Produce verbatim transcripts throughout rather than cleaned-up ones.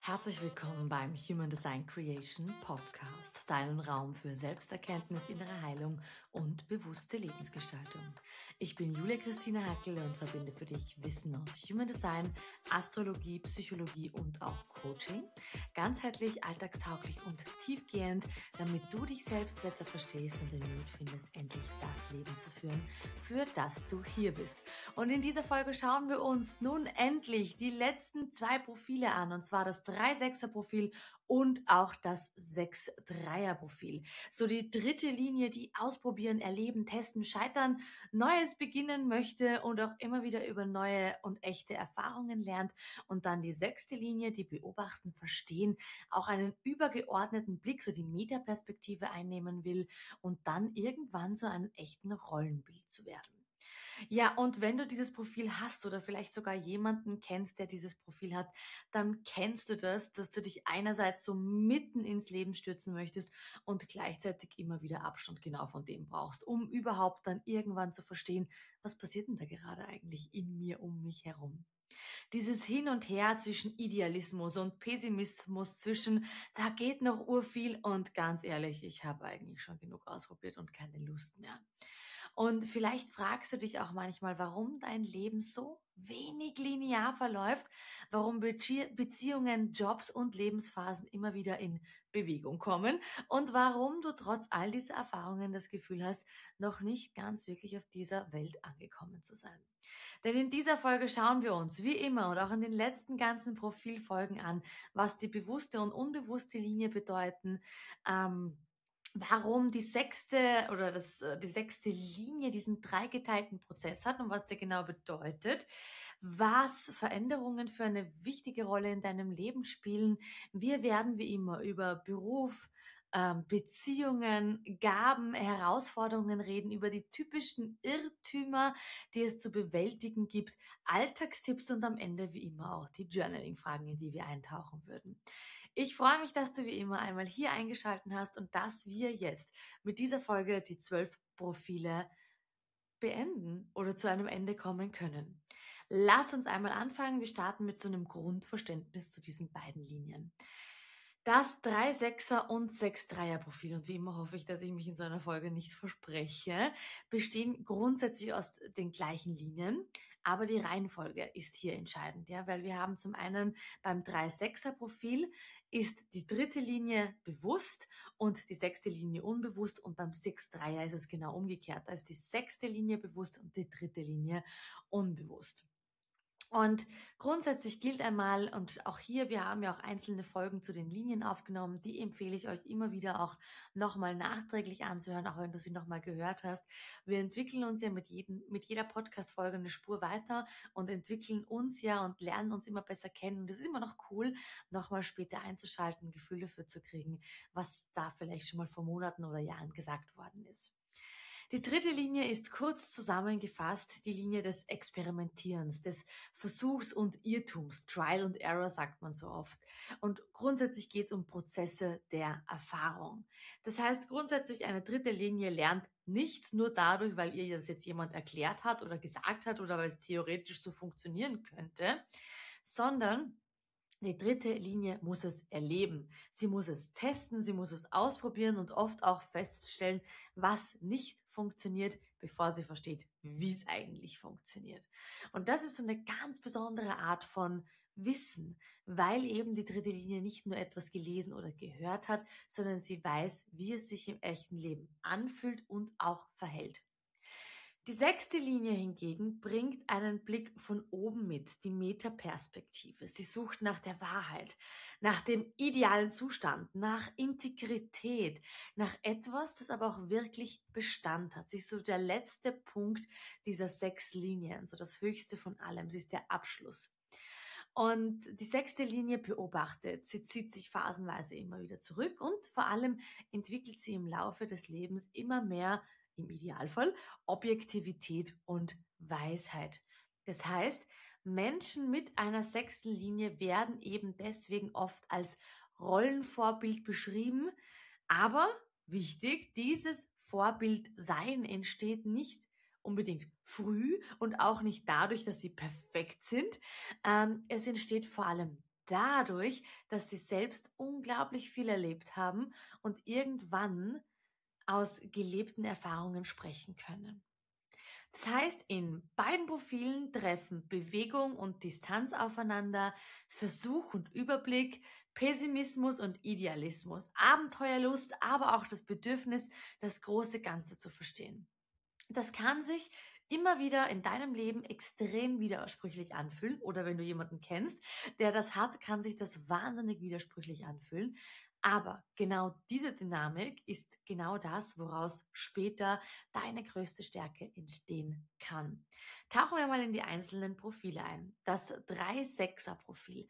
Herzlich willkommen beim Human Design Creation Podcast, deinen Raum für Selbsterkenntnis, innere Heilung und bewusste Lebensgestaltung. Ich bin Julia Christina Hackel und verbinde für dich Wissen aus Human Design, Astrologie, Psychologie und auch Coaching. Ganzheitlich, alltagstauglich und tiefgehend, damit du dich selbst besser verstehst und den Mut findest, endlich das Leben zu führen, für das du hier bist. Und in dieser Folge schauen wir uns nun endlich die letzten zwei Profile an, und zwar das drei sechser Profil und auch das sechs dreier Profil. So die dritte Linie, die ausprobieren, erleben, testen, scheitern, Neues beginnen möchte und auch immer wieder über neue und echte Erfahrungen lernt. Und dann die sechste Linie, die beobachten, verstehen, auch einen übergeordneten Blick, so die Metaperspektive einnehmen will und dann irgendwann so ein echten Rollenbild zu werden. Ja, und wenn du dieses Profil hast oder vielleicht sogar jemanden kennst, der dieses Profil hat, dann kennst du das, dass du dich einerseits so mitten ins Leben stürzen möchtest und gleichzeitig immer wieder Abstand genau von dem brauchst, um überhaupt dann irgendwann zu verstehen, was passiert denn da gerade eigentlich in mir, um mich herum. Dieses Hin und Her zwischen Idealismus und Pessimismus, zwischen da geht noch urviel und ganz ehrlich, ich habe eigentlich schon genug ausprobiert und keine Lust mehr. Und vielleicht fragst du dich auch manchmal, warum dein Leben so wenig linear verläuft, warum Bezie- Beziehungen, Jobs und Lebensphasen immer wieder in Bewegung kommen und warum du trotz all dieser Erfahrungen das Gefühl hast, noch nicht ganz wirklich auf dieser Welt angekommen zu sein. Denn in dieser Folge schauen wir uns, wie immer und auch in den letzten ganzen Profilfolgen an, was die bewusste und unbewusste Linie bedeuten, ähm, warum die sechste oder das, äh, die sechste Linie diesen dreigeteilten Prozess hat und was der genau bedeutet, was Veränderungen für eine wichtige Rolle in deinem Leben spielen. Wir werden wie immer über Beruf, ähm, Beziehungen, Gaben, Herausforderungen reden, über die typischen Irrtümer, die es zu bewältigen gibt, Alltagstipps und am Ende wie immer auch die Journaling-Fragen, in die wir eintauchen würden. Ich freue mich, dass du wie immer einmal hier eingeschaltet hast und dass wir jetzt mit dieser Folge die zwölf Profile beenden oder zu einem Ende kommen können. Lass uns einmal anfangen. Wir starten mit so einem Grundverständnis zu diesen beiden Linien. Das drei sechser und sechs dreier Profil, und wie immer hoffe ich, dass ich mich in so einer Folge nicht verspreche, bestehen grundsätzlich aus den gleichen Linien, aber die Reihenfolge ist hier entscheidend, ja, weil wir haben zum einen beim drei sechser Profil ist die dritte Linie bewusst und die sechste Linie unbewusst, und beim sechs dreier ist es genau umgekehrt. Da ist die sechste Linie bewusst und die dritte Linie unbewusst. Und grundsätzlich gilt einmal, und auch hier, wir haben ja auch einzelne Folgen zu den Linien aufgenommen, die empfehle ich euch immer wieder auch nochmal nachträglich anzuhören, auch wenn du sie nochmal gehört hast. Wir entwickeln uns ja mit, jedem, mit jeder Podcast-Folge eine Spur weiter und entwickeln uns ja und lernen uns immer besser kennen. Und es ist immer noch cool, nochmal später einzuschalten, ein Gefühl dafür zu kriegen, was da vielleicht schon mal vor Monaten oder Jahren gesagt worden ist. Die dritte Linie ist kurz zusammengefasst die Linie des Experimentierens, des Versuchs und Irrtums. Trial and Error sagt man so oft. Und grundsätzlich geht es um Prozesse der Erfahrung. Das heißt, grundsätzlich eine dritte Linie lernt nichts nur dadurch, weil ihr das jetzt jemand erklärt hat oder gesagt hat oder weil es theoretisch so funktionieren könnte, sondern die dritte Linie muss es erleben. Sie muss es testen, sie muss es ausprobieren und oft auch feststellen, was nicht funktioniert, bevor sie versteht, wie es eigentlich funktioniert. Und das ist so eine ganz besondere Art von Wissen, weil eben die dritte Linie nicht nur etwas gelesen oder gehört hat, sondern sie weiß, wie es sich im echten Leben anfühlt und auch verhält. Die sechste Linie hingegen bringt einen Blick von oben mit, die Metaperspektive. Sie sucht nach der Wahrheit, nach dem idealen Zustand, nach Integrität, nach etwas, das aber auch wirklich Bestand hat. Sie ist so der letzte Punkt dieser sechs Linien, so das höchste von allem. Sie ist der Abschluss. Und die sechste Linie beobachtet. Sie zieht sich phasenweise immer wieder zurück und vor allem entwickelt sie im Laufe des Lebens immer mehr, im Idealfall, Objektivität und Weisheit. Das heißt, Menschen mit einer sechsten Linie werden eben deswegen oft als Rollenvorbild beschrieben, aber wichtig, dieses Vorbildsein entsteht nicht unbedingt früh und auch nicht dadurch, dass sie perfekt sind. Ähm, es entsteht vor allem dadurch, dass sie selbst unglaublich viel erlebt haben und irgendwann aus gelebten Erfahrungen sprechen können. Das heißt, in beiden Profilen treffen Bewegung und Distanz aufeinander, Versuch und Überblick, Pessimismus und Idealismus, Abenteuerlust, aber auch das Bedürfnis, das große Ganze zu verstehen. Das kann sich immer wieder in deinem Leben extrem widersprüchlich anfühlen. Oder wenn du jemanden kennst, der das hat, kann sich das wahnsinnig widersprüchlich anfühlen. Aber genau diese Dynamik ist genau das, woraus später deine größte Stärke entstehen kann. Tauchen wir mal in die einzelnen Profile ein. Das drei sechs er Profil.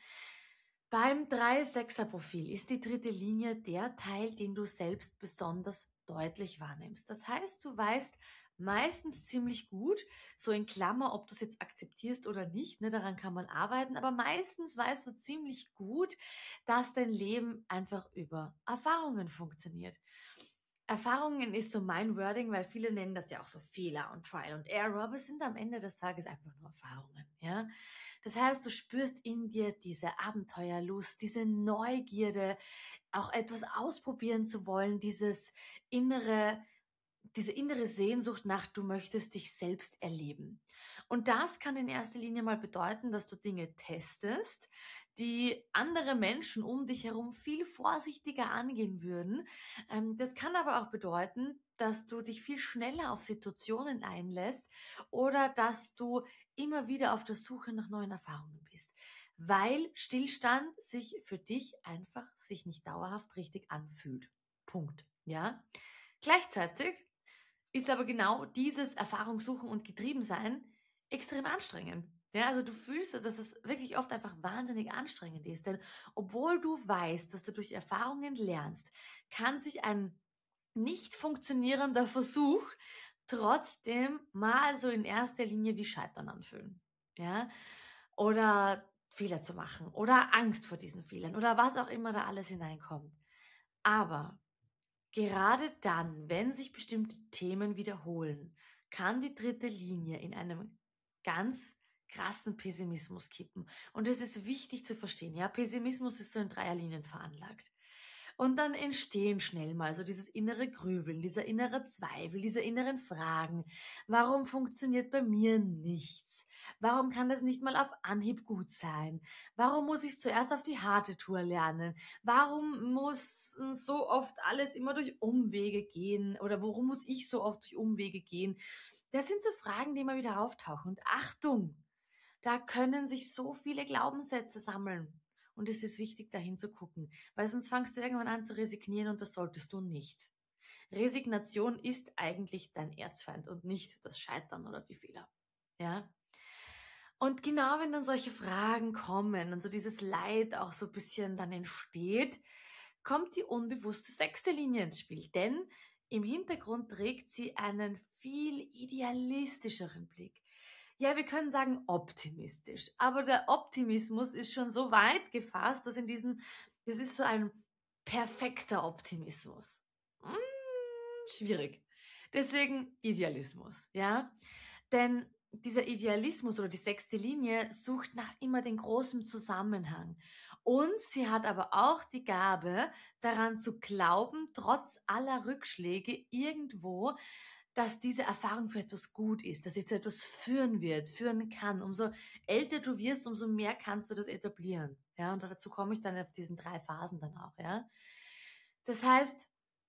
Beim drei sechs er Profil ist die dritte Linie der Teil, den du selbst besonders deutlich wahrnimmst. Das heißt, du weißt meistens ziemlich gut, so in Klammer, ob du es jetzt akzeptierst oder nicht, ne, daran kann man arbeiten, aber meistens weißt du ziemlich gut, dass dein Leben einfach über Erfahrungen funktioniert. Erfahrungen ist so mein Wording, weil viele nennen das ja auch so Fehler und Trial and Error, aber es sind am Ende des Tages einfach nur Erfahrungen, ja. Das heißt, du spürst in dir diese Abenteuerlust, diese Neugierde, auch etwas ausprobieren zu wollen, dieses innere diese innere Sehnsucht nach, du möchtest dich selbst erleben. Und das kann in erster Linie mal bedeuten, dass du Dinge testest, die andere Menschen um dich herum viel vorsichtiger angehen würden. Ähm, das kann aber auch bedeuten, dass du dich viel schneller auf Situationen einlässt oder dass du immer wieder auf der Suche nach neuen Erfahrungen bist, weil Stillstand sich für dich einfach sich nicht dauerhaft richtig anfühlt. Punkt. Ja? Gleichzeitig ist aber genau dieses Erfahrungssuchen und Getriebensein extrem anstrengend. Ja, also du fühlst, dass es wirklich oft einfach wahnsinnig anstrengend ist, denn obwohl du weißt, dass du durch Erfahrungen lernst, kann sich ein nicht funktionierender Versuch trotzdem mal so in erster Linie wie Scheitern anfühlen. Ja, oder Fehler zu machen oder Angst vor diesen Fehlern oder was auch immer da alles hineinkommt. Aber gerade dann, wenn sich bestimmte Themen wiederholen, kann die dritte Linie in einem ganz krassen Pessimismus kippen. Und es ist wichtig zu verstehen, ja, Pessimismus ist so in Dreierlinien veranlagt. Und dann entstehen schnell mal so dieses innere Grübeln, dieser innere Zweifel, diese inneren Fragen. Warum funktioniert bei mir nichts? Warum kann das nicht mal auf Anhieb gut sein? Warum muss ich zuerst auf die harte Tour lernen? Warum muss so oft alles immer durch Umwege gehen? Oder warum muss ich so oft durch Umwege gehen? Das sind so Fragen, die immer wieder auftauchen. Und Achtung, da können sich so viele Glaubenssätze sammeln. Und es ist wichtig, dahin zu gucken, weil sonst fangst du irgendwann an zu resignieren und das solltest du nicht. Resignation ist eigentlich dein Erzfeind und nicht das Scheitern oder die Fehler. Ja? Und genau wenn dann solche Fragen kommen und so dieses Leid auch so ein bisschen dann entsteht, kommt die unbewusste sechste Linie ins Spiel. Denn im Hintergrund trägt sie einen viel idealistischeren Blick. Ja, wir können sagen optimistisch, aber der Optimismus ist schon so weit gefasst, dass in diesem, das ist so ein perfekter Optimismus. Hm, schwierig. Deswegen Idealismus, ja. Denn dieser Idealismus oder die sechste Linie sucht nach immer den großen Zusammenhang. Und sie hat aber auch die Gabe, daran zu glauben, trotz aller Rückschläge irgendwo, dass diese Erfahrung für etwas gut ist, dass sie zu etwas führen wird, führen kann. Umso älter du wirst, umso mehr kannst du das etablieren. Ja, und dazu komme ich dann auf diesen drei Phasen dann auch, ja. Das heißt,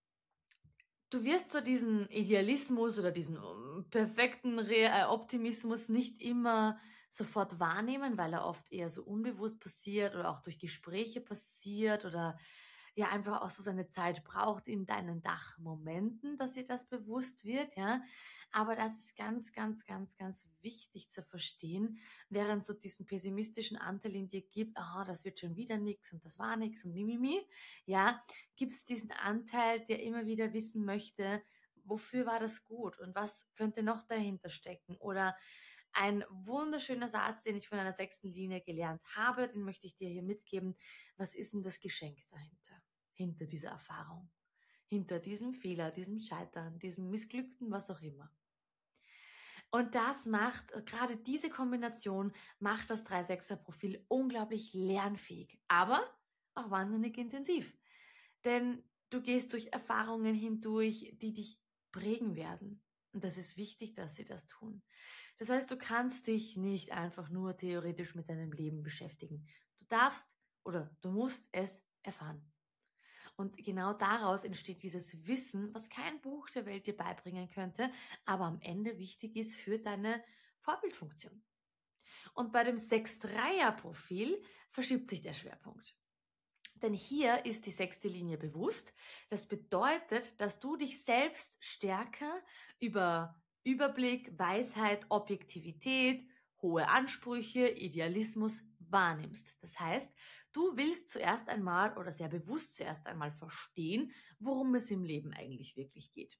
du wirst zwar diesen Idealismus oder diesen um, perfekten Re äh, Optimismus nicht immer sofort wahrnehmen, weil er oft eher so unbewusst passiert oder auch durch Gespräche passiert oder ja einfach auch so seine Zeit braucht in deinen Dachmomenten, dass dir das bewusst wird, ja. Aber das ist ganz, ganz, ganz, ganz wichtig zu verstehen, während so diesen pessimistischen Anteil in dir gibt, aha, das wird schon wieder nix und das war nix und mimimi, ja, gibt es diesen Anteil, der immer wieder wissen möchte, wofür war das gut und was könnte noch dahinter stecken? Oder ein wunderschöner Satz, den ich von einer sechsten Linie gelernt habe, den möchte ich dir hier mitgeben. Was ist denn das Geschenk dahinter? Hinter dieser Erfahrung? Hinter diesem Fehler, diesem Scheitern, diesem Missglückten, was auch immer. Und das macht, gerade diese Kombination macht das drei sechser Profil unglaublich lernfähig, aber auch wahnsinnig intensiv. Denn du gehst durch Erfahrungen hindurch, die dich prägen werden. Und das ist wichtig, dass sie das tun. Das heißt, du kannst dich nicht einfach nur theoretisch mit deinem Leben beschäftigen. Du darfst oder du musst es erfahren. Und genau daraus entsteht dieses Wissen, was kein Buch der Welt dir beibringen könnte, aber am Ende wichtig ist für deine Vorbildfunktion. Und bei dem sechs Dreier Profil verschiebt sich der Schwerpunkt. Denn hier ist die sechste Linie bewusst. Das bedeutet, dass du dich selbst stärker über Überblick, Weisheit, Objektivität, hohe Ansprüche, Idealismus wahrnimmst. Das heißt, du willst zuerst einmal oder sehr bewusst zuerst einmal verstehen, worum es im Leben eigentlich wirklich geht.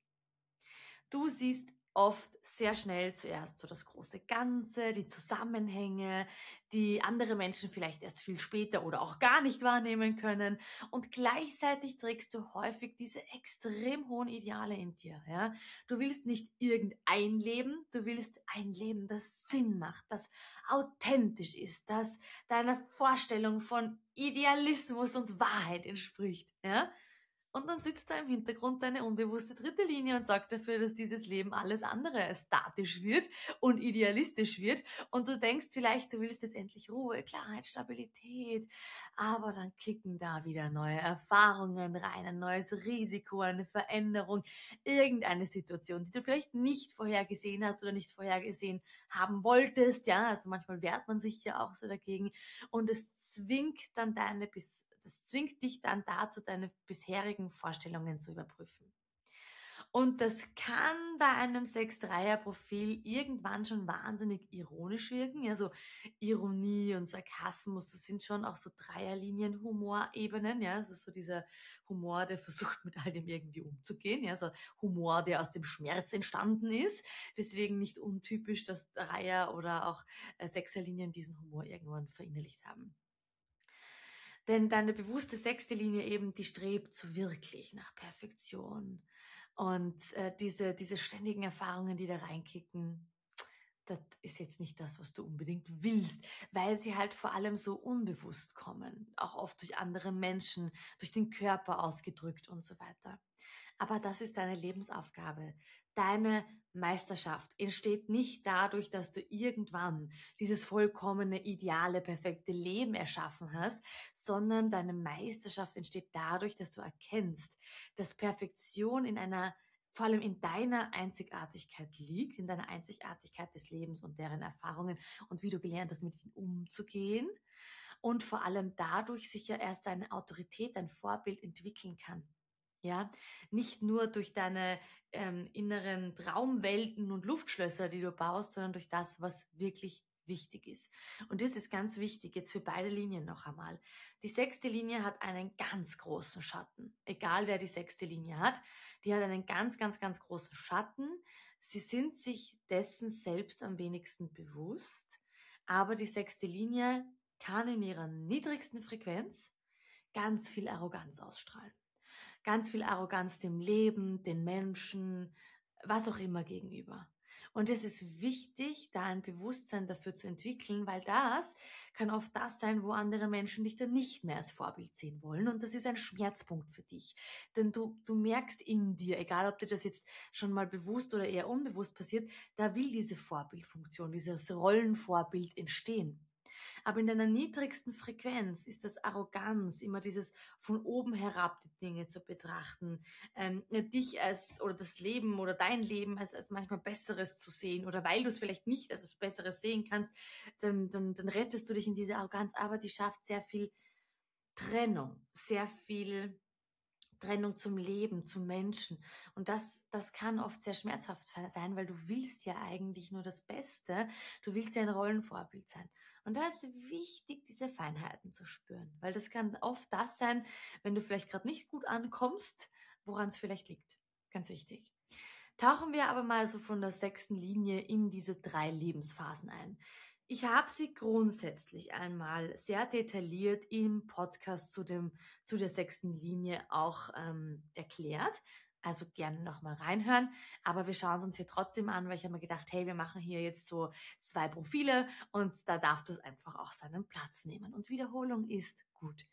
Du siehst oft sehr schnell zuerst so das große Ganze, die Zusammenhänge, die andere Menschen vielleicht erst viel später oder auch gar nicht wahrnehmen können. Und gleichzeitig trägst du häufig diese extrem hohen Ideale in dir. Ja? Du willst nicht irgendein Leben, du willst ein Leben, das Sinn macht, das authentisch ist, das deiner Vorstellung von Idealismus und Wahrheit entspricht. Ja? Und dann sitzt da im Hintergrund deine unbewusste dritte Linie und sorgt dafür, dass dieses Leben alles andere als statisch wird und idealistisch wird. Und du denkst vielleicht, du willst jetzt endlich Ruhe, Klarheit, Stabilität. Aber dann kicken da wieder neue Erfahrungen rein, ein neues Risiko, eine Veränderung, irgendeine Situation, die du vielleicht nicht vorhergesehen hast oder nicht vorhergesehen haben wolltest. Ja, also manchmal wehrt man sich ja auch so dagegen. Und es zwingt dann deine bis Das zwingt dich dann dazu, deine bisherigen Vorstellungen zu überprüfen. Und das kann bei einem sechs Dreier Profil irgendwann schon wahnsinnig ironisch wirken. Also Ironie und Sarkasmus, das sind schon auch so Dreierlinien Humorebenen. Ja, das ist so dieser Humor, der versucht mit all dem irgendwie umzugehen. Ja, so Humor, der aus dem Schmerz entstanden ist. Deswegen nicht untypisch, dass Dreier oder auch äh, Sechserlinien diesen Humor irgendwann verinnerlicht haben. Denn deine bewusste sechste Linie eben, die strebt so wirklich nach Perfektion. Und äh, diese, diese ständigen Erfahrungen, die da reinkicken, das ist jetzt nicht das, was du unbedingt willst, weil sie halt vor allem so unbewusst kommen, auch oft durch andere Menschen, durch den Körper ausgedrückt und so weiter. Aber das ist deine Lebensaufgabe. Deine Meisterschaft entsteht nicht dadurch, dass du irgendwann dieses vollkommene, ideale, perfekte Leben erschaffen hast, sondern deine Meisterschaft entsteht dadurch, dass du erkennst, dass Perfektion in einer vor allem in deiner Einzigartigkeit liegt, in deiner Einzigartigkeit des Lebens und deren Erfahrungen und wie du gelernt hast, mit ihnen umzugehen und vor allem dadurch sich ja erst deine Autorität, dein Vorbild entwickeln kann. Ja, nicht nur durch deine ähm, inneren Traumwelten und Luftschlösser, die du baust, sondern durch das, was wirklich wichtig ist. Und das ist ganz wichtig, jetzt für beide Linien noch einmal. Die sechste Linie hat einen ganz großen Schatten. Egal wer die sechste Linie hat, die hat einen ganz, ganz, ganz großen Schatten. Sie sind sich dessen selbst am wenigsten bewusst, aber die sechste Linie kann in ihrer niedrigsten Frequenz ganz viel Arroganz ausstrahlen. Ganz viel Arroganz dem Leben, den Menschen, was auch immer gegenüber. Und es ist wichtig, da ein Bewusstsein dafür zu entwickeln, weil das kann oft das sein, wo andere Menschen dich dann nicht mehr als Vorbild sehen wollen. Und das ist ein Schmerzpunkt für dich. Denn du, du merkst in dir, egal ob dir das jetzt schon mal bewusst oder eher unbewusst passiert, da will diese Vorbildfunktion, dieses Rollenvorbild entstehen. Aber in deiner niedrigsten Frequenz ist das Arroganz, immer dieses von oben herab die Dinge zu betrachten, ähm, dich als oder das Leben oder dein Leben als, als manchmal Besseres zu sehen oder weil du es vielleicht nicht als Besseres sehen kannst, dann, dann, dann rettest du dich in diese Arroganz, aber die schafft sehr viel Trennung, sehr viel Trennung zum Leben, zum Menschen. Und das, das kann oft sehr schmerzhaft sein, weil du willst ja eigentlich nur das Beste. Du willst ja ein Rollenvorbild sein. Und da ist wichtig, diese Feinheiten zu spüren, weil das kann oft das sein, wenn du vielleicht gerade nicht gut ankommst, woran es vielleicht liegt. Ganz wichtig. Tauchen wir aber mal so von der sechsten Linie in diese drei Lebensphasen ein. Ich habe sie grundsätzlich einmal sehr detailliert im Podcast zu dem zu der sechsten Linie auch ähm, erklärt. Also gerne nochmal reinhören, aber wir schauen es uns hier trotzdem an, weil ich habe mir gedacht, hey, wir machen hier jetzt so zwei Profile und da darf das einfach auch seinen Platz nehmen. Und Wiederholung ist gut.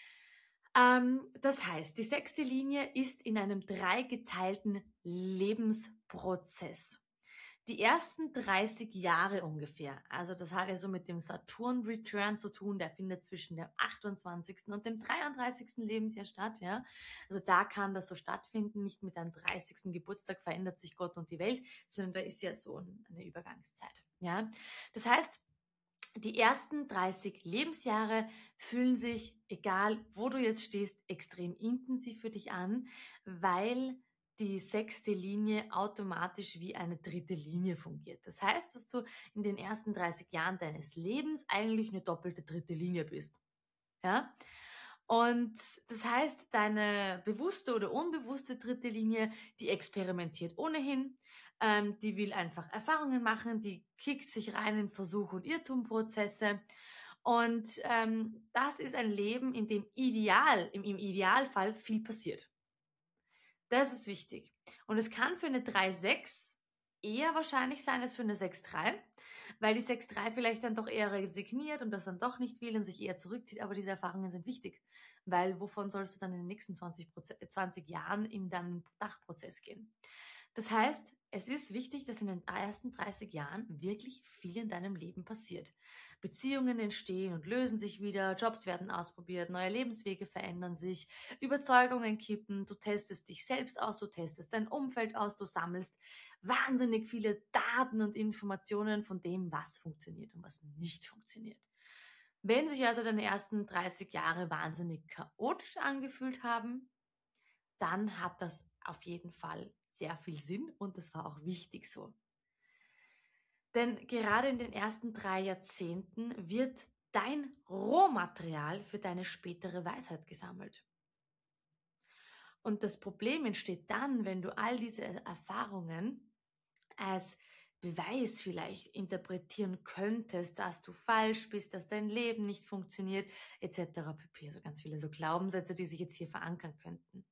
Ähm, das heißt, die sechste Linie ist in einem dreigeteilten Lebensprozess. Die ersten dreißig Jahre ungefähr, also das hat ja so mit dem Saturn-Return zu tun, der findet zwischen dem achtundzwanzigsten und dem dreiunddreißigsten Lebensjahr statt, ja. Also da kann das so stattfinden, nicht mit einem dreißigsten Geburtstag verändert sich Gott und die Welt, sondern da ist ja so eine Übergangszeit, ja. Das heißt, die ersten dreißig Lebensjahre fühlen sich, egal wo du jetzt stehst, extrem intensiv für dich an, weil die sechste Linie automatisch wie eine dritte Linie fungiert. Das heißt, dass du in den ersten dreißig Jahren deines Lebens eigentlich eine doppelte dritte Linie bist. Ja? Und das heißt, deine bewusste oder unbewusste dritte Linie, die experimentiert ohnehin, ähm, die will einfach Erfahrungen machen, die kickt sich rein in Versuch- und Irrtumprozesse. Und ähm, das ist ein Leben, in dem ideal, im, im Idealfall viel passiert. Das ist wichtig. Und es kann für eine drei sechs eher wahrscheinlich sein als für eine sechs drei, weil die sechs drei vielleicht dann doch eher resigniert und das dann doch nicht will und sich eher zurückzieht. Aber diese Erfahrungen sind wichtig, weil wovon sollst du dann in den nächsten zwanzig, zwanzig Jahren in deinen Dachprozess gehen? Das heißt, es ist wichtig, dass in den ersten dreißig Jahren wirklich viel in deinem Leben passiert. Beziehungen entstehen und lösen sich wieder, Jobs werden ausprobiert, neue Lebenswege verändern sich, Überzeugungen kippen, du testest dich selbst aus, du testest dein Umfeld aus, du sammelst wahnsinnig viele Daten und Informationen von dem, was funktioniert und was nicht funktioniert. Wenn sich also deine ersten dreißig Jahre wahnsinnig chaotisch angefühlt haben, dann hat das auf jeden Fall sehr viel Sinn und das war auch wichtig so. Denn gerade in den ersten drei Jahrzehnten wird dein Rohmaterial für deine spätere Weisheit gesammelt. Und das Problem entsteht dann, wenn du all diese Erfahrungen als Beweis vielleicht interpretieren könntest, dass du falsch bist, dass dein Leben nicht funktioniert, et cetera pp. Also ganz viele so Glaubenssätze, die sich jetzt hier verankern könnten.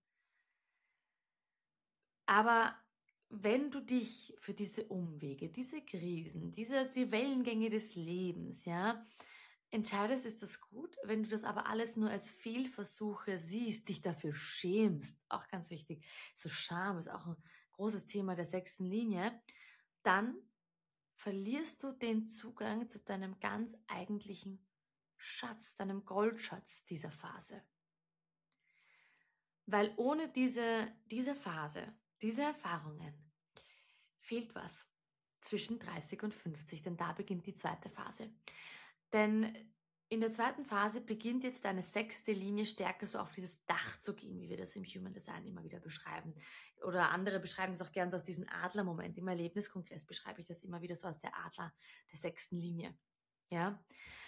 Aber wenn du dich für diese Umwege, diese Krisen, diese die Wellengänge des Lebens, ja, entscheidest, ist das gut. Wenn du das aber alles nur als Fehlversuche siehst, dich dafür schämst, auch ganz wichtig, so Scham ist auch ein großes Thema der sechsten Linie, dann verlierst du den Zugang zu deinem ganz eigentlichen Schatz, deinem Goldschatz dieser Phase. Weil ohne diese, diese Phase, diese Erfahrungen, fehlt was zwischen dreißig und fünfzig, denn da beginnt die zweite Phase. Denn in der zweiten Phase beginnt jetzt deine sechste Linie stärker so auf dieses Dach zu gehen, wie wir das im Human Design immer wieder beschreiben. Oder andere beschreiben es auch gerne so aus diesem Adlermoment. Im Erlebniskongress beschreibe ich das immer wieder so aus der Adler, der sechsten Linie. Ja.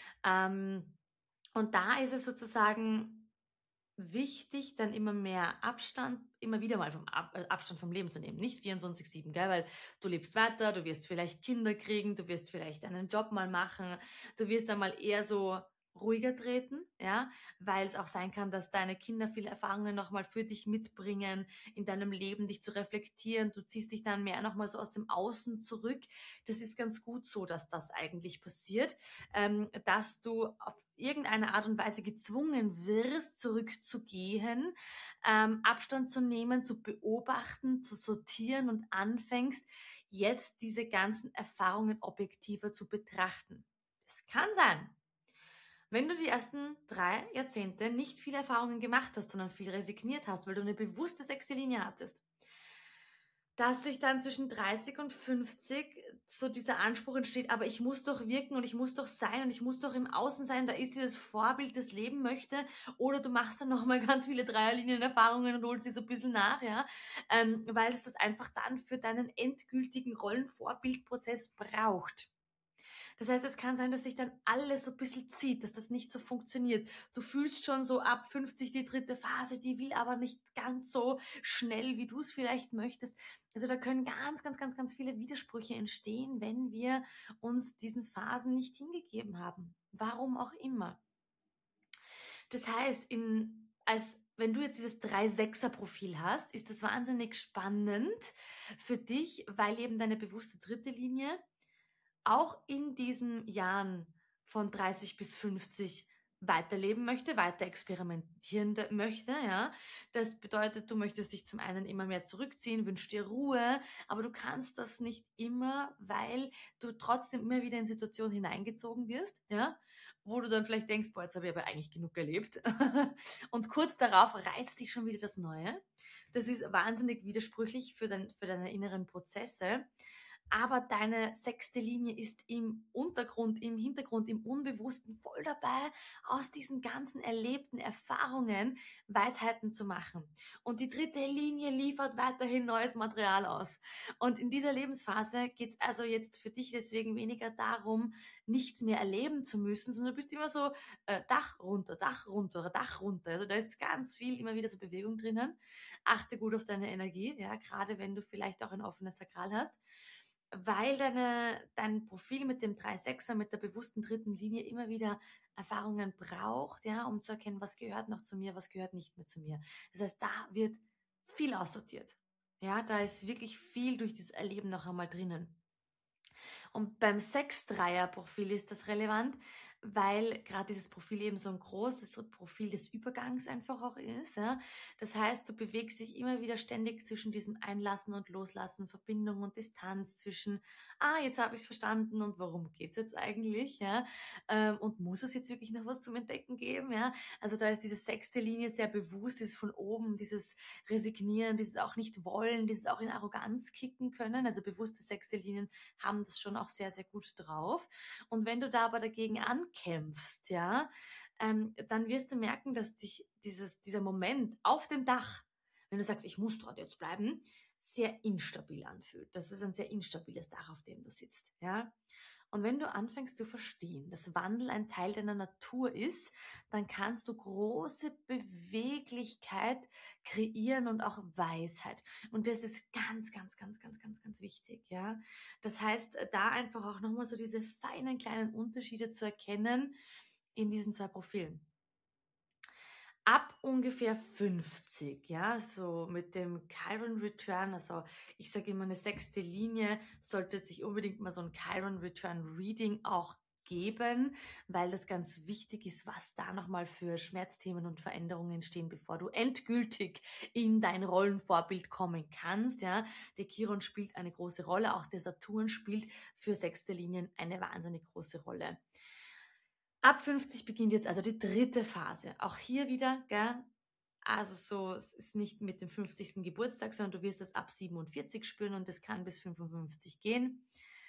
Ähm, und da ist es sozusagen wichtig, dann immer mehr Abstand, immer wieder mal vom Ab äh, Abstand vom Leben zu nehmen. Nicht vierundzwanzig sieben, gell? Weil du lebst weiter, du wirst vielleicht Kinder kriegen, du wirst vielleicht einen Job mal machen, du wirst einmal eher so ruhiger treten, ja, weil es auch sein kann, dass deine Kinder viele Erfahrungen nochmal für dich mitbringen, in deinem Leben dich zu reflektieren, du ziehst dich dann mehr nochmal so aus dem Außen zurück. Das ist ganz gut so, dass das eigentlich passiert, ähm, dass du auf irgendeine Art und Weise gezwungen wirst, zurückzugehen, ähm, Abstand zu nehmen, zu beobachten, zu sortieren und anfängst, jetzt diese ganzen Erfahrungen objektiver zu betrachten. Es kann sein, wenn du die ersten drei Jahrzehnte nicht viele Erfahrungen gemacht hast, sondern viel resigniert hast, weil du eine bewusste sechste Linie hattest, dass sich dann zwischen dreißig und fünfzig so dieser Anspruch entsteht, aber ich muss doch wirken und ich muss doch sein und ich muss doch im Außen sein, da ist dieses Vorbild, das leben möchte, oder du machst dann nochmal ganz viele Dreierlinien-Erfahrungen und holst die so ein bisschen nach, ja, ähm, weil es das einfach dann für deinen endgültigen Rollenvorbildprozess braucht. Das heißt, es kann sein, dass sich dann alles so ein bisschen zieht, dass das nicht so funktioniert. Du fühlst schon so ab fünfzig die dritte Phase, die will aber nicht ganz so schnell, wie du es vielleicht möchtest. Also da können ganz, ganz, ganz, ganz viele Widersprüche entstehen, wenn wir uns diesen Phasen nicht hingegeben haben. Warum auch immer. Das heißt, in, als wenn du jetzt dieses drei sechser Profil hast, ist das wahnsinnig spannend für dich, weil eben deine bewusste dritte Linie auch in diesen Jahren von dreißig bis fünfzig weiterleben möchte, weiter experimentieren de- möchte, ja. Das bedeutet, du möchtest dich zum einen immer mehr zurückziehen, wünschst dir Ruhe, aber du kannst das nicht immer, weil du trotzdem immer wieder in Situationen hineingezogen wirst, ja, wo du dann vielleicht denkst, boah, jetzt habe ich aber eigentlich genug erlebt. Und kurz darauf reizt dich schon wieder das Neue. Das ist wahnsinnig widersprüchlich für, dein, für deine inneren Prozesse. Aber deine sechste Linie ist im Untergrund, im Hintergrund, im Unbewussten voll dabei, aus diesen ganzen erlebten Erfahrungen Weisheiten zu machen. Und die dritte Linie liefert weiterhin neues Material aus. Und in dieser Lebensphase geht es also jetzt für dich deswegen weniger darum, nichts mehr erleben zu müssen, sondern du bist immer so äh, Dach runter, Dach runter, Dach runter. Also da ist ganz viel immer wieder so Bewegung drinnen. Achte gut auf deine Energie, ja, gerade wenn du vielleicht auch ein offenes Sakral hast, weil deine, dein Profil mit dem drei sechser, mit der bewussten dritten Linie immer wieder Erfahrungen braucht, ja, um zu erkennen, was gehört noch zu mir, was gehört nicht mehr zu mir. Das heißt, da wird viel aussortiert. Ja, da ist wirklich viel durch dieses Erleben noch einmal drinnen. Und beim sechs-Dreier-Profil ist das relevant, weil gerade dieses Profil eben so ein großes Profil des Übergangs einfach auch ist. Ja. Das heißt, du bewegst dich immer wieder ständig zwischen diesem Einlassen und Loslassen, Verbindung und Distanz, zwischen, ah, jetzt habe ich es verstanden und worum geht's jetzt eigentlich? Ja. Ähm, und muss es jetzt wirklich noch was zum Entdecken geben? Ja. Also da ist diese sechste Linie sehr bewusst, dieses von oben, dieses Resignieren, dieses auch nicht wollen, dieses auch in Arroganz kicken können. Also bewusste sechste Linien haben das schon auch sehr, sehr gut drauf. Und wenn du da aber dagegen ankämpfst, ja, ähm, dann wirst du merken, dass dich dieses, dieser Moment auf dem Dach, wenn du sagst, ich muss dort jetzt bleiben, sehr instabil anfühlt. Das ist ein sehr instabiles Dach, auf dem du sitzt, ja. Und wenn du anfängst zu verstehen, dass Wandel ein Teil deiner Natur ist, dann kannst du große Beweglichkeit kreieren und auch Weisheit. Und das ist ganz, ganz, ganz, ganz, ganz, ganz wichtig, ja. Das heißt, da einfach auch nochmal so diese feinen kleinen Unterschiede zu erkennen in diesen zwei Profilen. Ab ungefähr fünfzig, ja, so mit dem Chiron Return, also ich sage immer, eine sechste Linie sollte sich unbedingt mal so ein Chiron Return Reading auch geben, weil das ganz wichtig ist, was da nochmal für Schmerzthemen und Veränderungen entstehen, bevor du endgültig in dein Rollenvorbild kommen kannst, ja. Der Chiron spielt eine große Rolle, auch der Saturn spielt für sechste Linien eine wahnsinnig große Rolle. Ab fünfzig beginnt jetzt also die dritte Phase. Auch hier wieder, gell? Also so, es ist nicht mit dem fünfzigsten Geburtstag, sondern du wirst es ab siebenundvierzig spüren und es kann bis fünfundfünfzig gehen.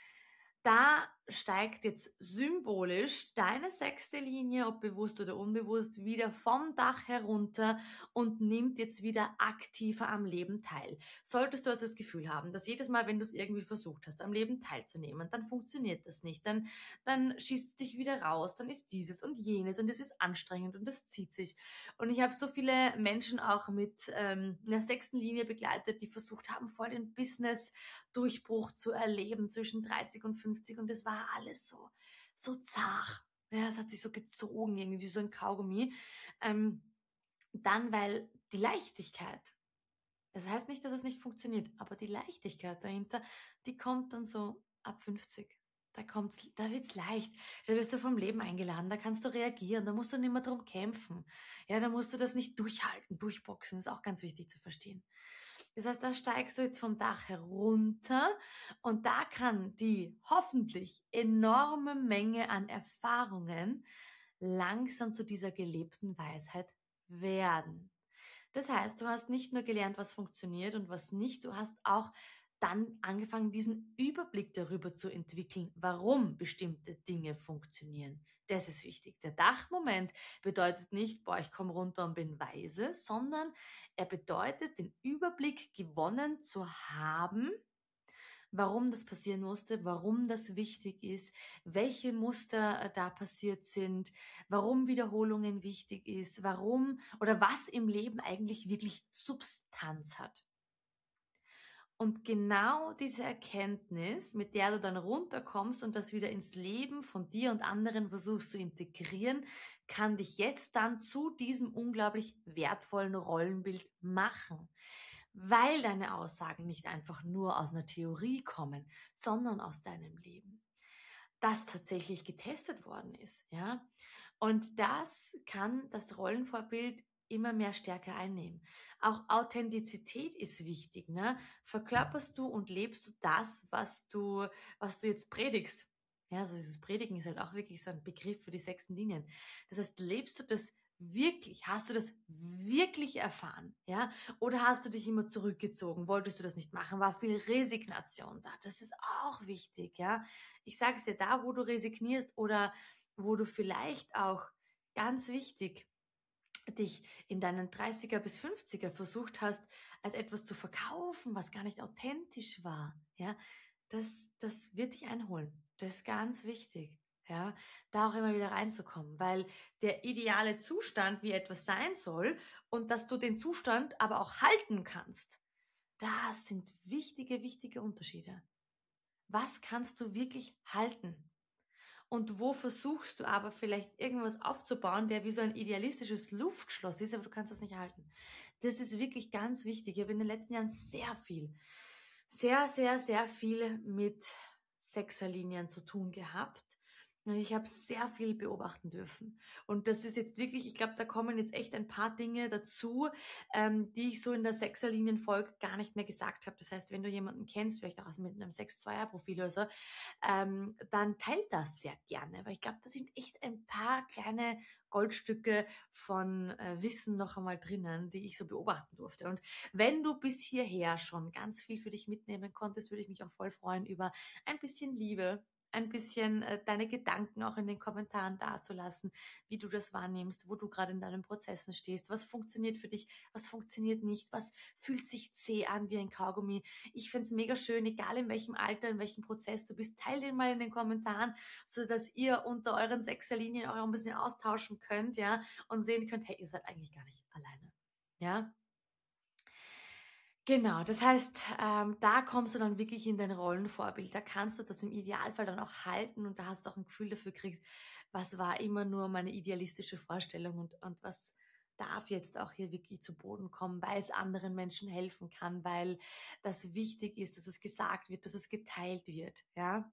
Da steigt jetzt symbolisch deine sechste Linie, ob bewusst oder unbewusst, wieder vom Dach herunter und nimmt jetzt wieder aktiver am Leben teil. Solltest du also das Gefühl haben, dass jedes Mal, wenn du es irgendwie versucht hast, am Leben teilzunehmen, dann funktioniert das nicht, dann, dann schießt es dich wieder raus, dann ist dieses und jenes und es ist anstrengend und es zieht sich. Und ich habe so viele Menschen auch mit ähm, einer sechsten Linie begleitet, die versucht haben, voll den Business Durchbruch zu erleben zwischen dreißig und fünfzig und es war alles so, so zart. Ja, es hat sich so gezogen, irgendwie wie so ein Kaugummi. Ähm, dann, weil die Leichtigkeit, das heißt nicht, dass es nicht funktioniert, aber die Leichtigkeit dahinter, die kommt dann so ab fünfzig. Da kommt's, da wird's leicht. Da wirst du vom Leben eingeladen, da kannst du reagieren, da musst du nicht mehr drum kämpfen. Ja, da musst du das nicht durchhalten, durchboxen, das ist auch ganz wichtig zu verstehen. Das heißt, da steigst du jetzt vom Dach herunter und da kann die hoffentlich enorme Menge an Erfahrungen langsam zu dieser gelebten Weisheit werden. Das heißt, du hast nicht nur gelernt, was funktioniert und was nicht, du hast auch dann angefangen, diesen Überblick darüber zu entwickeln, warum bestimmte Dinge funktionieren. Das ist wichtig. Der Dachmoment bedeutet nicht, boah, ich komme runter und bin weise, sondern er bedeutet, den Überblick gewonnen zu haben, warum das passieren musste, warum das wichtig ist, welche Muster äh, da passiert sind, warum Wiederholungen wichtig ist, warum oder was im Leben eigentlich wirklich Substanz hat. Und genau diese Erkenntnis, mit der du dann runterkommst und das wieder ins Leben von dir und anderen versuchst zu integrieren, kann dich jetzt dann zu diesem unglaublich wertvollen Rollenbild machen. Weil deine Aussagen nicht einfach nur aus einer Theorie kommen, sondern aus deinem Leben, das tatsächlich getestet worden ist, ja. Und das kann das Rollenvorbild immer mehr Stärke einnehmen. Auch Authentizität ist wichtig, ne? Verkörperst du und lebst du das, was du, was du jetzt predigst? Ja, also dieses Predigen ist halt auch wirklich so ein Begriff für die sechsten Linien. Das heißt, lebst du das wirklich? Hast du das wirklich erfahren? Ja? Oder hast du dich immer zurückgezogen? Wolltest du das nicht machen? War viel Resignation da? Das ist auch wichtig, ja? Ich sage es dir, da, wo du resignierst oder wo du vielleicht auch, ganz wichtig, dich in deinen dreißiger bis fünfziger versucht hast, als etwas zu verkaufen, was gar nicht authentisch war, ja, das, das wird dich einholen. Das ist ganz wichtig, ja, da auch immer wieder reinzukommen, weil der ideale Zustand, wie etwas sein soll und dass du den Zustand aber auch halten kannst, das sind wichtige, wichtige Unterschiede. Was kannst du wirklich halten? Und wo versuchst du aber vielleicht irgendwas aufzubauen, der wie so ein idealistisches Luftschloss ist, aber du kannst das nicht halten. Das ist wirklich ganz wichtig. Ich habe in den letzten Jahren sehr viel, sehr, sehr, sehr viel mit Sechserlinien zu tun gehabt. Und ich habe sehr viel beobachten dürfen. Und das ist jetzt wirklich, ich glaube, da kommen jetzt echt ein paar Dinge dazu, ähm, die ich so in der Sechserlinienfolge gar nicht mehr gesagt habe. Das heißt, wenn du jemanden kennst, vielleicht auch aus mit einem sechs-Zweier-Profil oder so, ähm, dann teilt das sehr gerne. Weil ich glaube, da sind echt ein paar kleine Goldstücke von äh, Wissen noch einmal drinnen, die ich so beobachten durfte. Und wenn du bis hierher schon ganz viel für dich mitnehmen konntest, würde ich mich auch voll freuen über ein bisschen Liebe, ein bisschen äh, deine Gedanken auch in den Kommentaren dazulassen, wie du das wahrnimmst, wo du gerade in deinen Prozessen stehst, was funktioniert für dich, was funktioniert nicht, was fühlt sich zäh an wie ein Kaugummi. Ich find's mega schön, egal in welchem Alter, in welchem Prozess du bist, teil den mal in den Kommentaren, so dass ihr unter euren Sechserlinien auch ein bisschen austauschen könnt, ja, und sehen könnt, hey, ihr seid eigentlich gar nicht alleine, ja. Genau, das heißt, ähm, da kommst du dann wirklich in dein Rollenvorbild. Da kannst du das im Idealfall dann auch halten und da hast du auch ein Gefühl dafür gekriegt, was war immer nur meine idealistische Vorstellung und, und was darf jetzt auch hier wirklich zu Boden kommen, weil es anderen Menschen helfen kann, weil das wichtig ist, dass es gesagt wird, dass es geteilt wird, ja.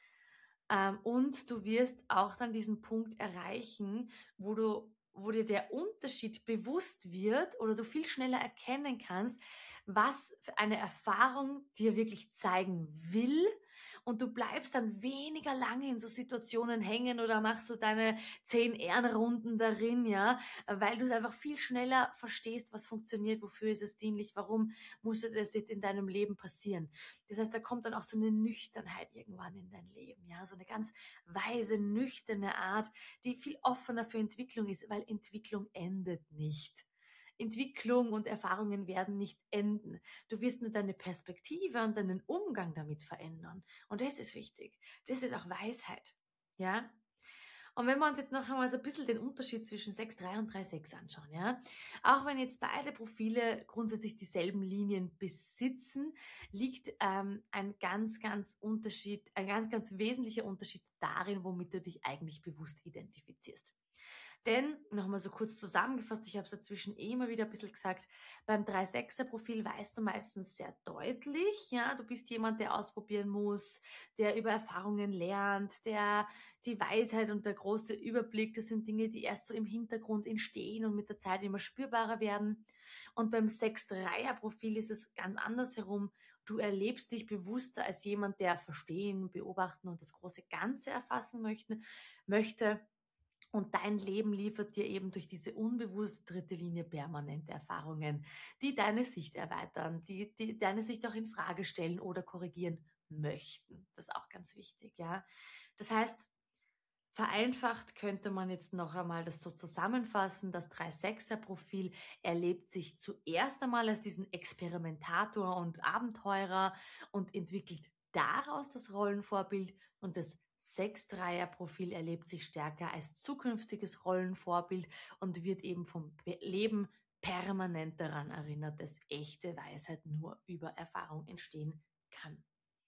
Ähm, und du wirst auch dann diesen Punkt erreichen, wo du, wo dir der Unterschied bewusst wird oder du viel schneller erkennen kannst, was für eine Erfahrung dir wirklich zeigen will. Und du bleibst dann weniger lange in so Situationen hängen oder machst so deine zehn Ehrenrunden darin, ja, weil du es einfach viel schneller verstehst, was funktioniert, wofür ist es dienlich, warum musste das jetzt in deinem Leben passieren. Das heißt, da kommt dann auch so eine Nüchternheit irgendwann in dein Leben, ja, so eine ganz weise, nüchterne Art, die viel offener für Entwicklung ist, weil Entwicklung endet nicht. Entwicklung und Erfahrungen werden nicht enden. Du wirst nur deine Perspektive und deinen Umgang damit verändern. Und das ist wichtig. Das ist auch Weisheit. Ja? Und wenn wir uns jetzt noch einmal so ein bisschen den Unterschied zwischen sechs Komma drei und drei Komma sechs anschauen, ja, auch wenn jetzt beide Profile grundsätzlich dieselben Linien besitzen, liegt ähm, ein ganz, ganz Unterschied, ein ganz, ganz wesentlicher Unterschied darin, womit du dich eigentlich bewusst identifizierst. Denn, nochmal so kurz zusammengefasst, ich habe es dazwischen eh immer wieder ein bisschen gesagt, beim drei Komma sechser Profil weißt du meistens sehr deutlich, ja, du bist jemand, der ausprobieren muss, der über Erfahrungen lernt, der die Weisheit und der große Überblick, das sind Dinge, die erst so im Hintergrund entstehen und mit der Zeit immer spürbarer werden. Und beim sechs Komma drei Profil ist es ganz anders herum. Du erlebst dich bewusster als jemand, der verstehen, beobachten und das große Ganze erfassen möchte, möchte. Und dein Leben liefert dir eben durch diese unbewusste dritte Linie permanente Erfahrungen, die deine Sicht erweitern, die, die deine Sicht auch in Frage stellen oder korrigieren möchten. Das ist auch ganz wichtig, ja. Das heißt, vereinfacht könnte man jetzt noch einmal das so zusammenfassen. Das drei Komma sechser Profil erlebt sich zuerst einmal als diesen Experimentator und Abenteurer und entwickelt daraus das Rollenvorbild, und das sechs Komma dreier Profil erlebt sich stärker als zukünftiges Rollenvorbild und wird eben vom Be- Leben permanent daran erinnert, dass echte Weisheit nur über Erfahrung entstehen kann.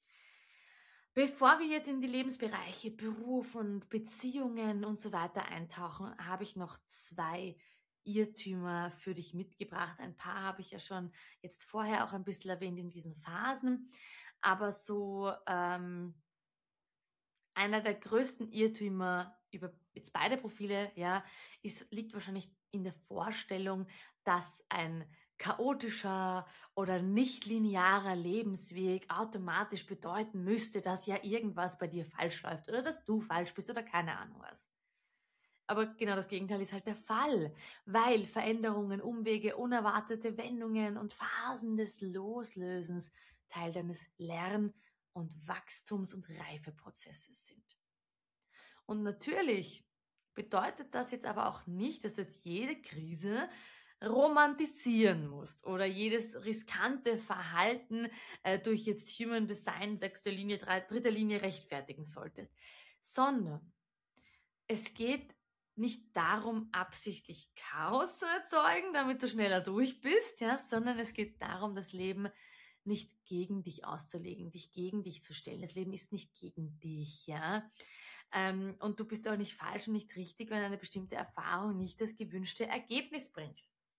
Bevor wir jetzt in die Lebensbereiche Beruf und Beziehungen und so weiter eintauchen, habe ich noch zwei Irrtümer für dich mitgebracht. Ein paar habe ich ja schon jetzt vorher auch ein bisschen erwähnt in diesen Phasen, aber so ähm, einer der größten Irrtümer über jetzt beide Profile, ja, ist, liegt wahrscheinlich in der Vorstellung, dass ein chaotischer oder nicht linearer Lebensweg automatisch bedeuten müsste, dass ja irgendwas bei dir falsch läuft oder dass du falsch bist oder keine Ahnung was. Aber genau das Gegenteil ist halt der Fall, weil Veränderungen, Umwege, unerwartete Wendungen und Phasen des Loslösens Teil deines Lern- und Wachstums- und Reifeprozesses sind. Und natürlich bedeutet das jetzt aber auch nicht, dass du jetzt jede Krise romantisieren musst oder jedes riskante Verhalten äh, durch jetzt Human Design sechste Linie, drei, dritte Linie rechtfertigen solltest, sondern es geht nicht darum, absichtlich Chaos zu erzeugen, damit du schneller durch bist, ja, sondern es geht darum, das Leben nicht gegen dich auszulegen, dich gegen dich zu stellen. Das Leben ist nicht gegen dich, ja. Ähm, und du bist auch nicht falsch und nicht richtig, wenn eine bestimmte Erfahrung nicht das gewünschte Ergebnis bringt.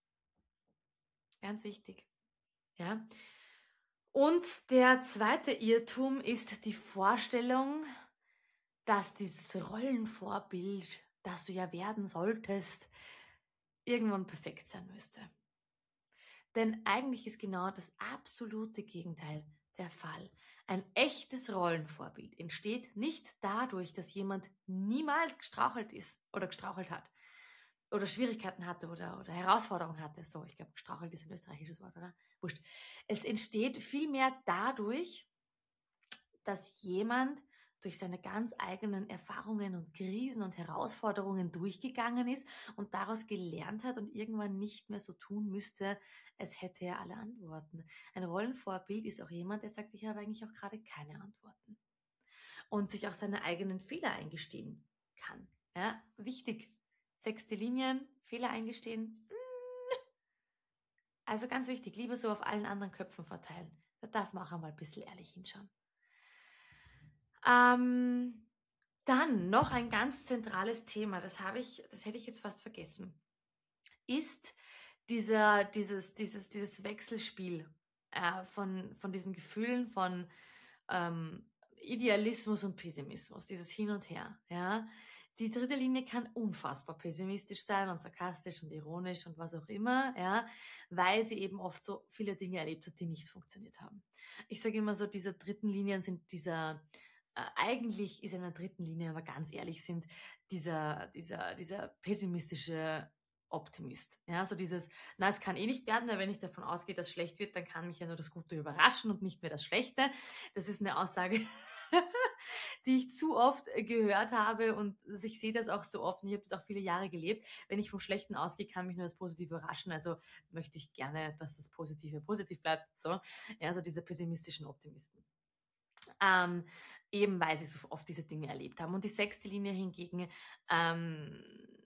Ganz wichtig, ja. Und der zweite Irrtum ist die Vorstellung, dass dieses Rollenvorbild, das du ja werden solltest, irgendwann perfekt sein müsste. Denn eigentlich ist genau das absolute Gegenteil der Fall. Ein echtes Rollenvorbild entsteht nicht dadurch, dass jemand niemals gestrauchelt ist oder gestrauchelt hat oder Schwierigkeiten hatte oder, oder Herausforderungen hatte. So, ich glaube, gestrauchelt ist ein österreichisches Wort, oder? Wurscht. Es entsteht vielmehr dadurch, dass jemand durch seine ganz eigenen Erfahrungen und Krisen und Herausforderungen durchgegangen ist und daraus gelernt hat und irgendwann nicht mehr so tun müsste, als hätte er alle Antworten. Ein Rollenvorbild ist auch jemand, der sagt, ich habe eigentlich auch gerade keine Antworten und sich auch seine eigenen Fehler eingestehen kann. Ja, wichtig. Sechste Linien, Fehler eingestehen. Also ganz wichtig, lieber so auf allen anderen Köpfen verteilen. Da darf man auch einmal ein bisschen ehrlich hinschauen. Ähm, dann noch ein ganz zentrales Thema, das habe ich, das hätte ich jetzt fast vergessen, ist dieser, dieses, dieses, dieses Wechselspiel äh, von, von diesen Gefühlen von ähm, Idealismus und Pessimismus, dieses Hin und Her. Ja? Die dritte Linie kann unfassbar pessimistisch sein und sarkastisch und ironisch und was auch immer, ja, weil sie eben oft so viele Dinge erlebt hat, die nicht funktioniert haben. Ich sage immer so, diese dritten Linien sind dieser äh, eigentlich ist in der dritten Linie, aber ganz ehrlich sind, dieser, dieser, dieser pessimistische Optimist. Ja, so dieses, na, es kann eh nicht werden, weil wenn ich davon ausgehe, dass es schlecht wird, dann kann mich ja nur das Gute überraschen und nicht mehr das Schlechte. Das ist eine Aussage, die ich zu oft gehört habe und ich sehe das auch so oft und ich habe das auch viele Jahre gelebt. Wenn ich vom Schlechten ausgehe, kann mich nur das Positive überraschen. Also möchte ich gerne, dass das Positive positiv bleibt. So, ja, also diese pessimistischen Optimisten. Ähm, eben weil sie so oft diese Dinge erlebt haben. Und die sechste Linie hingegen ähm,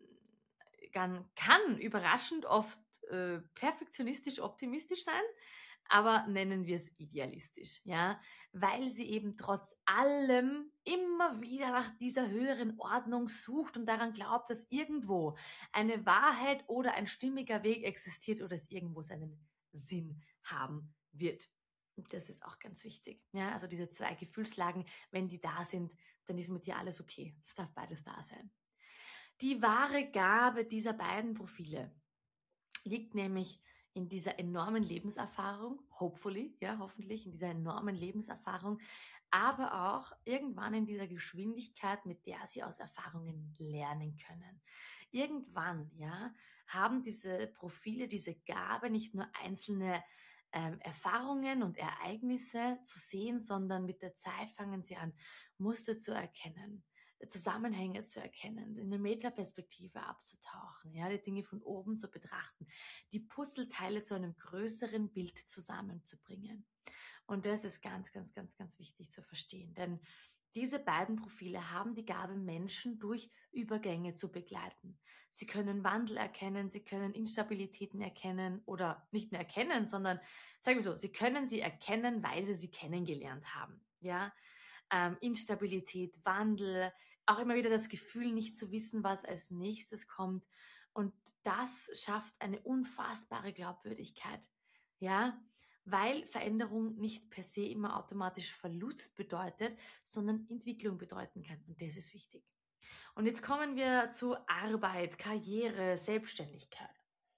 kann, kann überraschend oft äh, perfektionistisch optimistisch sein, aber nennen wir es idealistisch, ja, weil sie eben trotz allem immer wieder nach dieser höheren Ordnung sucht und daran glaubt, dass irgendwo eine Wahrheit oder ein stimmiger Weg existiert oder es irgendwo seinen Sinn haben wird. Und das ist auch ganz wichtig. Ja, also diese zwei Gefühlslagen, wenn die da sind, dann ist mit dir alles okay. Es darf beides da sein. Die wahre Gabe dieser beiden Profile liegt nämlich in dieser enormen Lebenserfahrung, hopefully, ja, hoffentlich in dieser enormen Lebenserfahrung, aber auch irgendwann in dieser Geschwindigkeit, mit der sie aus Erfahrungen lernen können. Irgendwann, ja, haben diese Profile, diese Gabe, nicht nur einzelne ähm, Erfahrungen und Ereignisse zu sehen, sondern mit der Zeit fangen sie an, Muster zu erkennen, Zusammenhänge zu erkennen, in eine Metaperspektive abzutauchen, ja, die Dinge von oben zu betrachten, die Puzzleteile zu einem größeren Bild zusammenzubringen. Und das ist ganz, ganz, ganz, ganz wichtig zu verstehen, denn Diese beiden Profile haben die Gabe, Menschen durch Übergänge zu begleiten. Sie können Wandel erkennen, sie können Instabilitäten erkennen oder nicht nur erkennen, sondern, sagen wir so, sie können sie erkennen, weil sie sie kennengelernt haben. Ja, ähm, Instabilität, Wandel, auch immer wieder das Gefühl, nicht zu wissen, was als nächstes kommt. Und das schafft eine unfassbare Glaubwürdigkeit. Ja, weil Veränderung nicht per se immer automatisch Verlust bedeutet, sondern Entwicklung bedeuten kann. Und das ist wichtig. Und jetzt kommen wir zu Arbeit, Karriere, Selbstständigkeit.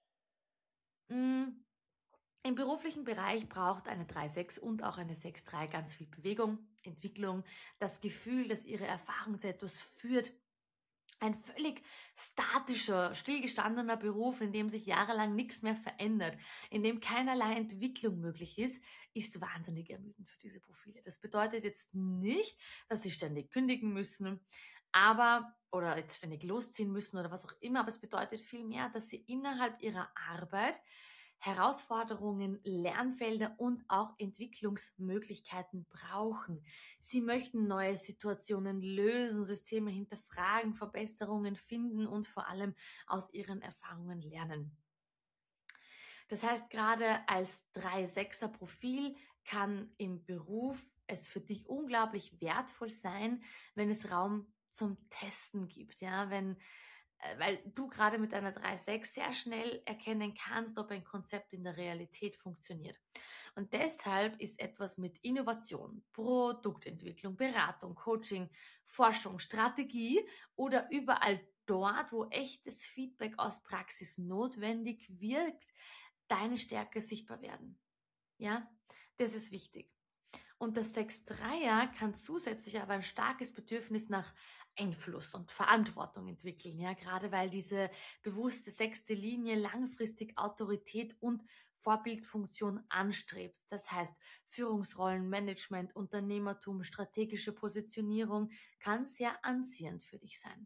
Mm, Im beruflichen Bereich braucht eine drei sechs und auch eine sechs drei ganz viel Bewegung, Entwicklung, das Gefühl, dass ihre Erfahrung zu etwas führt. Ein völlig statischer, stillgestandener Beruf, in dem sich jahrelang nichts mehr verändert, in dem keinerlei Entwicklung möglich ist, ist wahnsinnig ermüdend für diese Profile. Das bedeutet jetzt nicht, dass sie ständig kündigen müssen, aber oder jetzt ständig losziehen müssen oder was auch immer, aber es bedeutet vielmehr, dass sie innerhalb ihrer Arbeit Herausforderungen, Lernfelder und auch Entwicklungsmöglichkeiten brauchen. Sie möchten neue Situationen lösen, Systeme hinterfragen, Verbesserungen finden und vor allem aus ihren Erfahrungen lernen. Das heißt, gerade als drei sechser Profil kann im Beruf es für dich unglaublich wertvoll sein, wenn es Raum zum Testen gibt, ja, wenn weil du gerade mit einer drei sechs sehr schnell erkennen kannst, ob ein Konzept in der Realität funktioniert. Und deshalb ist etwas mit Innovation, Produktentwicklung, Beratung, Coaching, Forschung, Strategie oder überall dort, wo echtes Feedback aus Praxis notwendig wirkt, deine Stärke sichtbar werden. Ja, das ist wichtig. Und das sechs Dreier kann zusätzlich aber ein starkes Bedürfnis nach Einfluss und Verantwortung entwickeln, ja, gerade weil diese bewusste sechste Linie langfristig Autorität und Vorbildfunktion anstrebt. Das heißt, Führungsrollen, Management, Unternehmertum, strategische Positionierung kann sehr anziehend für dich sein.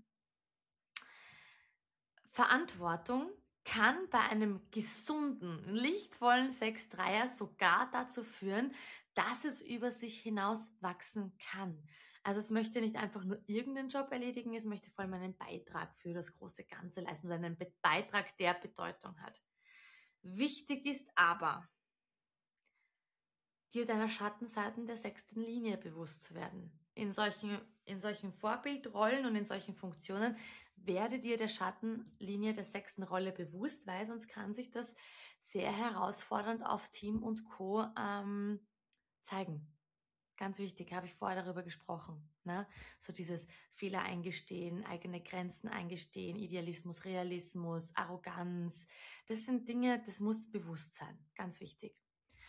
Verantwortung kann bei einem gesunden, lichtvollen sechs Dreier sogar dazu führen, dass es über sich hinaus wachsen kann. Also es möchte nicht einfach nur irgendeinen Job erledigen, es möchte vor allem einen Beitrag für das große Ganze leisten oder einen Be- Beitrag, der Bedeutung hat. Wichtig ist aber, dir deiner Schattenseiten der sechsten Linie bewusst zu werden. In solchen, in solchen Vorbildrollen und in solchen Funktionen werde dir der Schattenlinie der sechsten Rolle bewusst, weil sonst kann sich das sehr herausfordernd auf Team und Co. Ähm, zeigen. Ganz wichtig, habe ich vorher darüber gesprochen. Ne? So dieses Fehler eingestehen, eigene Grenzen eingestehen, Idealismus, Realismus, Arroganz. Das sind Dinge, das muss bewusst sein. Ganz wichtig.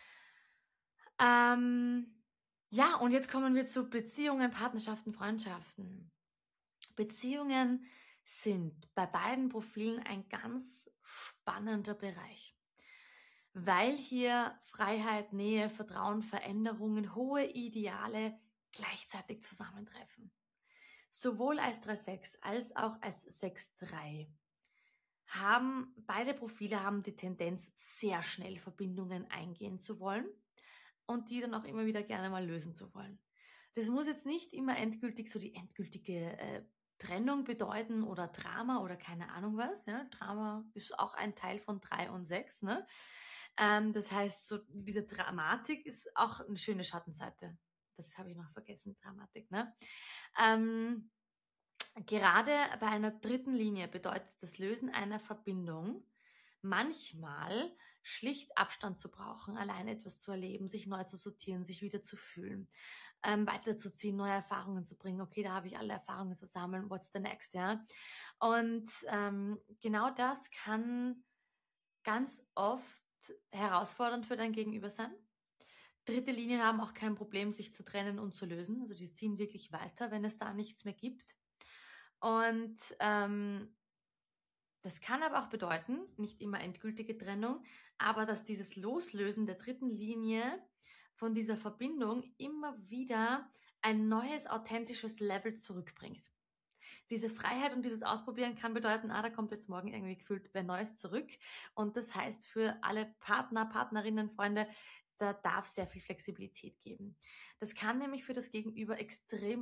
Ähm, ja, und jetzt kommen wir zu Beziehungen, Partnerschaften, Freundschaften. Beziehungen sind bei beiden Profilen ein ganz spannender Bereich, weil hier Freiheit, Nähe, Vertrauen, Veränderungen, hohe Ideale gleichzeitig zusammentreffen. Sowohl als drei sechs als auch als sechs drei haben beide Profile haben die Tendenz, sehr schnell Verbindungen eingehen zu wollen und die dann auch immer wieder gerne mal lösen zu wollen. Das muss jetzt nicht immer endgültig so die endgültige äh, Trennung bedeuten oder Drama oder keine Ahnung was. Ja? Drama ist auch ein Teil von drei und sechs. Ne? Ähm, das heißt, so diese Dramatik ist auch eine schöne Schattenseite. Das habe ich noch vergessen, Dramatik. Ne? Ähm, Gerade bei einer dritten Linie bedeutet das Lösen einer Verbindung manchmal schlicht Abstand zu brauchen, allein etwas zu erleben, sich neu zu sortieren, sich wieder zu fühlen, ähm, weiterzuziehen, neue Erfahrungen zu bringen. Okay, da habe ich alle Erfahrungen zu sammeln. What's the next, ja? Und ähm, genau das kann ganz oft herausfordernd für dein Gegenüber sein. Dritte Linien haben auch kein Problem, sich zu trennen und zu lösen. Also die ziehen wirklich weiter, wenn es da nichts mehr gibt. Und ähm, das kann aber auch bedeuten, nicht immer endgültige Trennung, aber dass dieses Loslösen der dritten Linie von dieser Verbindung immer wieder ein neues, authentisches Level zurückbringt. Diese Freiheit und dieses Ausprobieren kann bedeuten, ah, da kommt jetzt morgen irgendwie gefühlt wer Neues zurück. Und das heißt für alle Partner, Partnerinnen, Freunde, da darf sehr viel Flexibilität geben. Das kann nämlich für das Gegenüber extrem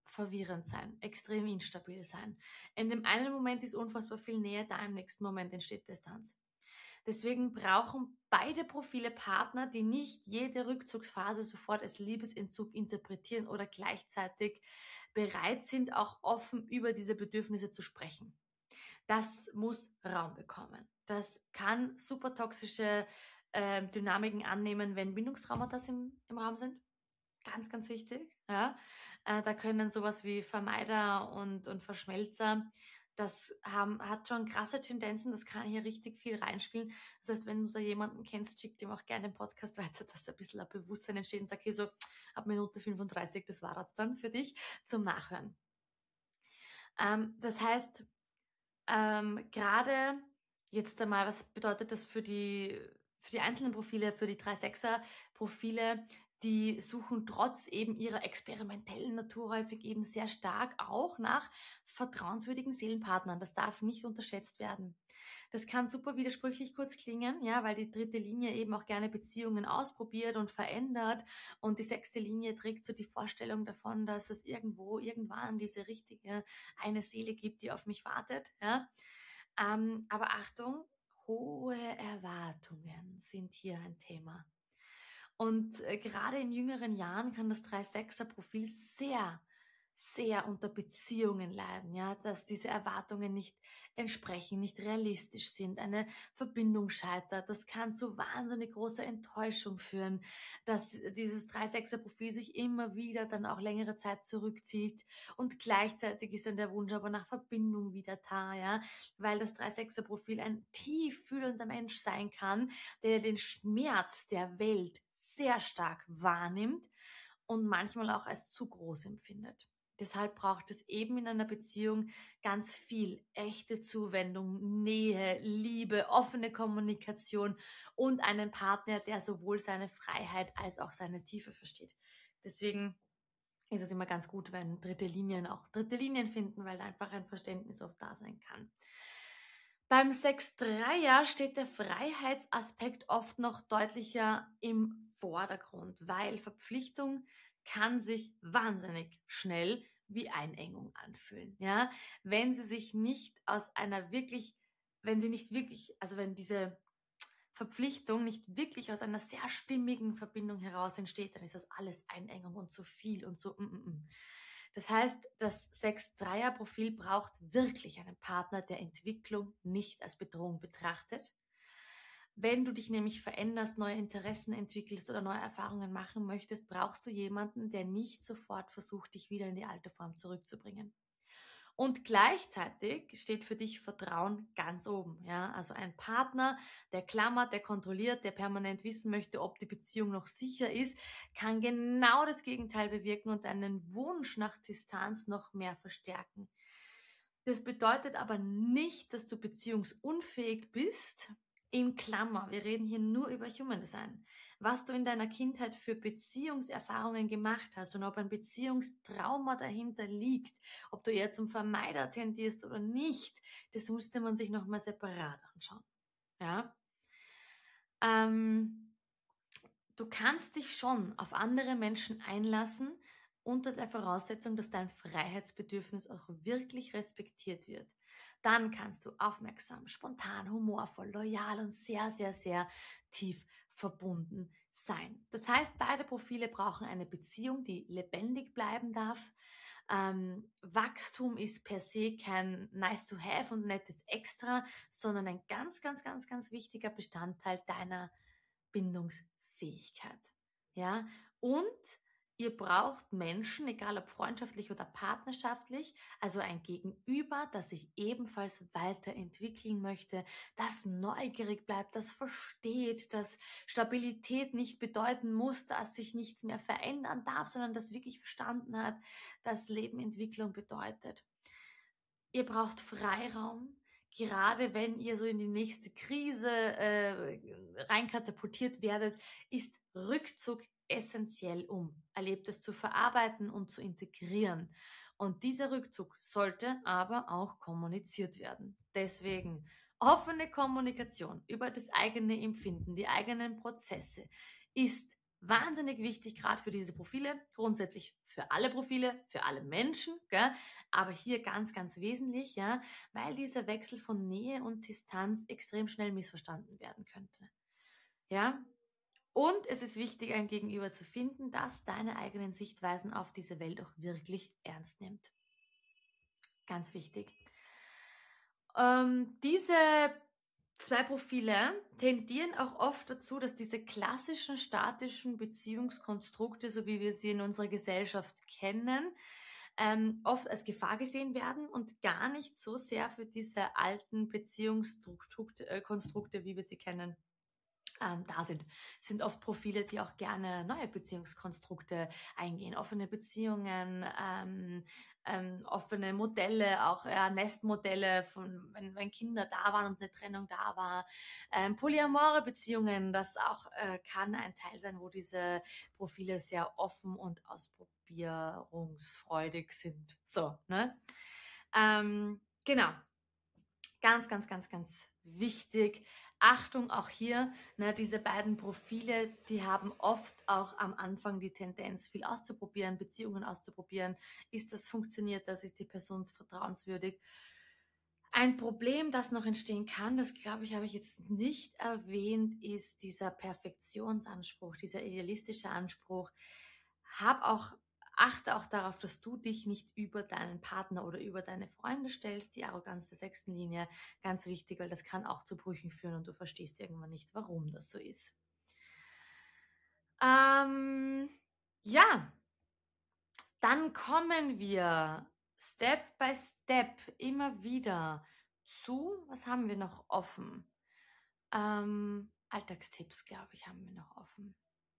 verwirrend sein, extrem instabil sein. In dem einen Moment ist unfassbar viel Nähe da, im nächsten Moment entsteht Distanz. Deswegen brauchen beide Profile Partner, die nicht jede Rückzugsphase sofort als Liebesentzug interpretieren oder gleichzeitig bereit sind, auch offen über diese Bedürfnisse zu sprechen. Das muss Raum bekommen. Das kann super toxische äh, Dynamiken annehmen, wenn Bindungstraumata im, im Raum sind. Ganz, ganz wichtig. Ja. Äh, da können sowas wie Vermeider und, und Verschmelzer, das haben, hat schon krasse Tendenzen, das kann hier richtig viel reinspielen. Das heißt, wenn du da jemanden kennst, schick dem auch gerne den Podcast weiter, dass ein bisschen ein Bewusstsein entsteht und sag, okay, so ab Minute fünfunddreißig, das war das dann für dich zum Nachhören. Ähm, das heißt, ähm, gerade jetzt einmal, was bedeutet das für die, für die einzelnen Profile, für die drei Sechser-Profile, die suchen trotz eben ihrer experimentellen Natur häufig eben sehr stark auch nach vertrauenswürdigen Seelenpartnern. Das darf nicht unterschätzt werden. Das kann super widersprüchlich kurz klingen, ja, weil die dritte Linie eben auch gerne Beziehungen ausprobiert und verändert und die sechste Linie trägt so die Vorstellung davon, dass es irgendwo, irgendwann diese richtige eine Seele gibt, die auf mich wartet, ja. Ähm, aber Achtung, hohe Erwartungen sind hier ein Thema. Und äh, gerade in jüngeren Jahren kann das drei Sechser Profil sehr, sehr unter Beziehungen leiden, ja, dass diese Erwartungen nicht entsprechen, nicht realistisch sind, eine Verbindung scheitert. Das kann zu wahnsinnig großer Enttäuschung führen, dass dieses drei Sechser Profil sich immer wieder dann auch längere Zeit zurückzieht und gleichzeitig ist dann der Wunsch aber nach Verbindung wieder da, ja, weil das drei Sechser Profil ein tief fühlender Mensch sein kann, der den Schmerz der Welt sehr stark wahrnimmt und manchmal auch als zu groß empfindet. Deshalb braucht es eben in einer Beziehung ganz viel echte Zuwendung, Nähe, Liebe, offene Kommunikation und einen Partner, der sowohl seine Freiheit als auch seine Tiefe versteht. Deswegen ist es immer ganz gut, wenn dritte Linien auch dritte Linien finden, weil einfach ein Verständnis oft da sein kann. Beim sechs Dreier steht der Freiheitsaspekt oft noch deutlicher im Vordergrund, weil Verpflichtung kann sich wahnsinnig schnell wie Einengung anfühlen. Ja? Wenn sie sich nicht aus einer wirklich, wenn sie nicht wirklich, also wenn diese Verpflichtung nicht wirklich aus einer sehr stimmigen Verbindung heraus entsteht, dann ist das alles Einengung und zu viel und so. Mm, mm, mm. Das heißt, das sechs Dreier Profil braucht wirklich einen Partner, der Entwicklung nicht als Bedrohung betrachtet. Wenn du dich nämlich veränderst, neue Interessen entwickelst oder neue Erfahrungen machen möchtest, brauchst du jemanden, der nicht sofort versucht, dich wieder in die alte Form zurückzubringen. Und gleichzeitig steht für dich Vertrauen ganz oben. Ja? Also ein Partner, der klammert, der kontrolliert, der permanent wissen möchte, ob die Beziehung noch sicher ist, kann genau das Gegenteil bewirken und einen Wunsch nach Distanz noch mehr verstärken. Das bedeutet aber nicht, dass du beziehungsunfähig bist. In Klammer, wir reden hier nur über Human Design. Was du in deiner Kindheit für Beziehungserfahrungen gemacht hast und ob ein Beziehungstrauma dahinter liegt, ob du eher zum Vermeider tendierst oder nicht, das musste man sich nochmal separat anschauen. Ja? Ähm, du kannst dich schon auf andere Menschen einlassen, unter der Voraussetzung, dass dein Freiheitsbedürfnis auch wirklich respektiert wird. Dann kannst du aufmerksam, spontan, humorvoll, loyal und sehr, sehr, sehr tief verbunden sein. Das heißt, beide Profile brauchen eine Beziehung, die lebendig bleiben darf. Ähm, Wachstum ist per se kein nice to have und nettes Extra, sondern ein ganz, ganz, ganz, ganz wichtiger Bestandteil deiner Bindungsfähigkeit. Ja, und ihr braucht Menschen, egal ob freundschaftlich oder partnerschaftlich, also ein Gegenüber, das sich ebenfalls weiterentwickeln möchte, das neugierig bleibt, das versteht, dass Stabilität nicht bedeuten muss, dass sich nichts mehr verändern darf, sondern das wirklich verstanden hat, dass Leben Entwicklung bedeutet. Ihr braucht Freiraum, gerade wenn ihr so in die nächste Krise äh, reinkatapultiert werdet, ist Rückzug essentiell, um Erlebtes zu verarbeiten und zu integrieren. Und dieser Rückzug sollte aber auch kommuniziert werden. Deswegen offene Kommunikation über das eigene Empfinden, die eigenen Prozesse ist Wahnsinnig wichtig, gerade für diese Profile, grundsätzlich für alle Profile, für alle Menschen, gell? Aber hier ganz, ganz wesentlich, ja, weil dieser Wechsel von Nähe und Distanz extrem schnell missverstanden werden könnte. Ja? Und es ist wichtig, ein Gegenüber zu finden, das deine eigenen Sichtweisen auf diese Welt auch wirklich ernst nimmt. Ganz wichtig. Ähm, diese zwei Profile tendieren auch oft dazu, dass diese klassischen statischen Beziehungskonstrukte, so wie wir sie in unserer Gesellschaft kennen, ähm, oft als Gefahr gesehen werden und gar nicht so sehr für diese alten Beziehungskonstrukte, äh, Konstrukte, wie wir sie kennen, ähm, da sind. Sind oft Profile, die auch gerne neue Beziehungskonstrukte eingehen, offene Beziehungen, ähm, ähm, offene Modelle, auch ja, Nestmodelle, von, wenn, wenn Kinder da waren und eine Trennung da war, ähm, polyamore Beziehungen, das auch äh, kann ein Teil sein, wo diese Profile sehr offen und ausprobierungsfreudig sind. So, ne? Ähm, genau. Ganz, ganz, ganz, ganz wichtig. Achtung auch hier, ne, diese beiden Profile, die haben oft auch am Anfang die Tendenz, viel auszuprobieren, Beziehungen auszuprobieren. Ist das, funktioniert das, ist die Person vertrauenswürdig? Ein Problem, das noch entstehen kann, das glaube ich, habe ich jetzt nicht erwähnt, ist dieser Perfektionsanspruch, dieser idealistische Anspruch. Hab auch, achte auch darauf, dass du dich nicht über deinen Partner oder über deine Freunde stellst. Die Arroganz der sechsten Linie, ganz wichtig, weil das kann auch zu Brüchen führen und du verstehst irgendwann nicht, warum das so ist. Ähm, ja, dann kommen wir Step by Step immer wieder zu, was haben wir noch offen? Ähm, Alltagstipps, glaube ich, haben wir noch offen.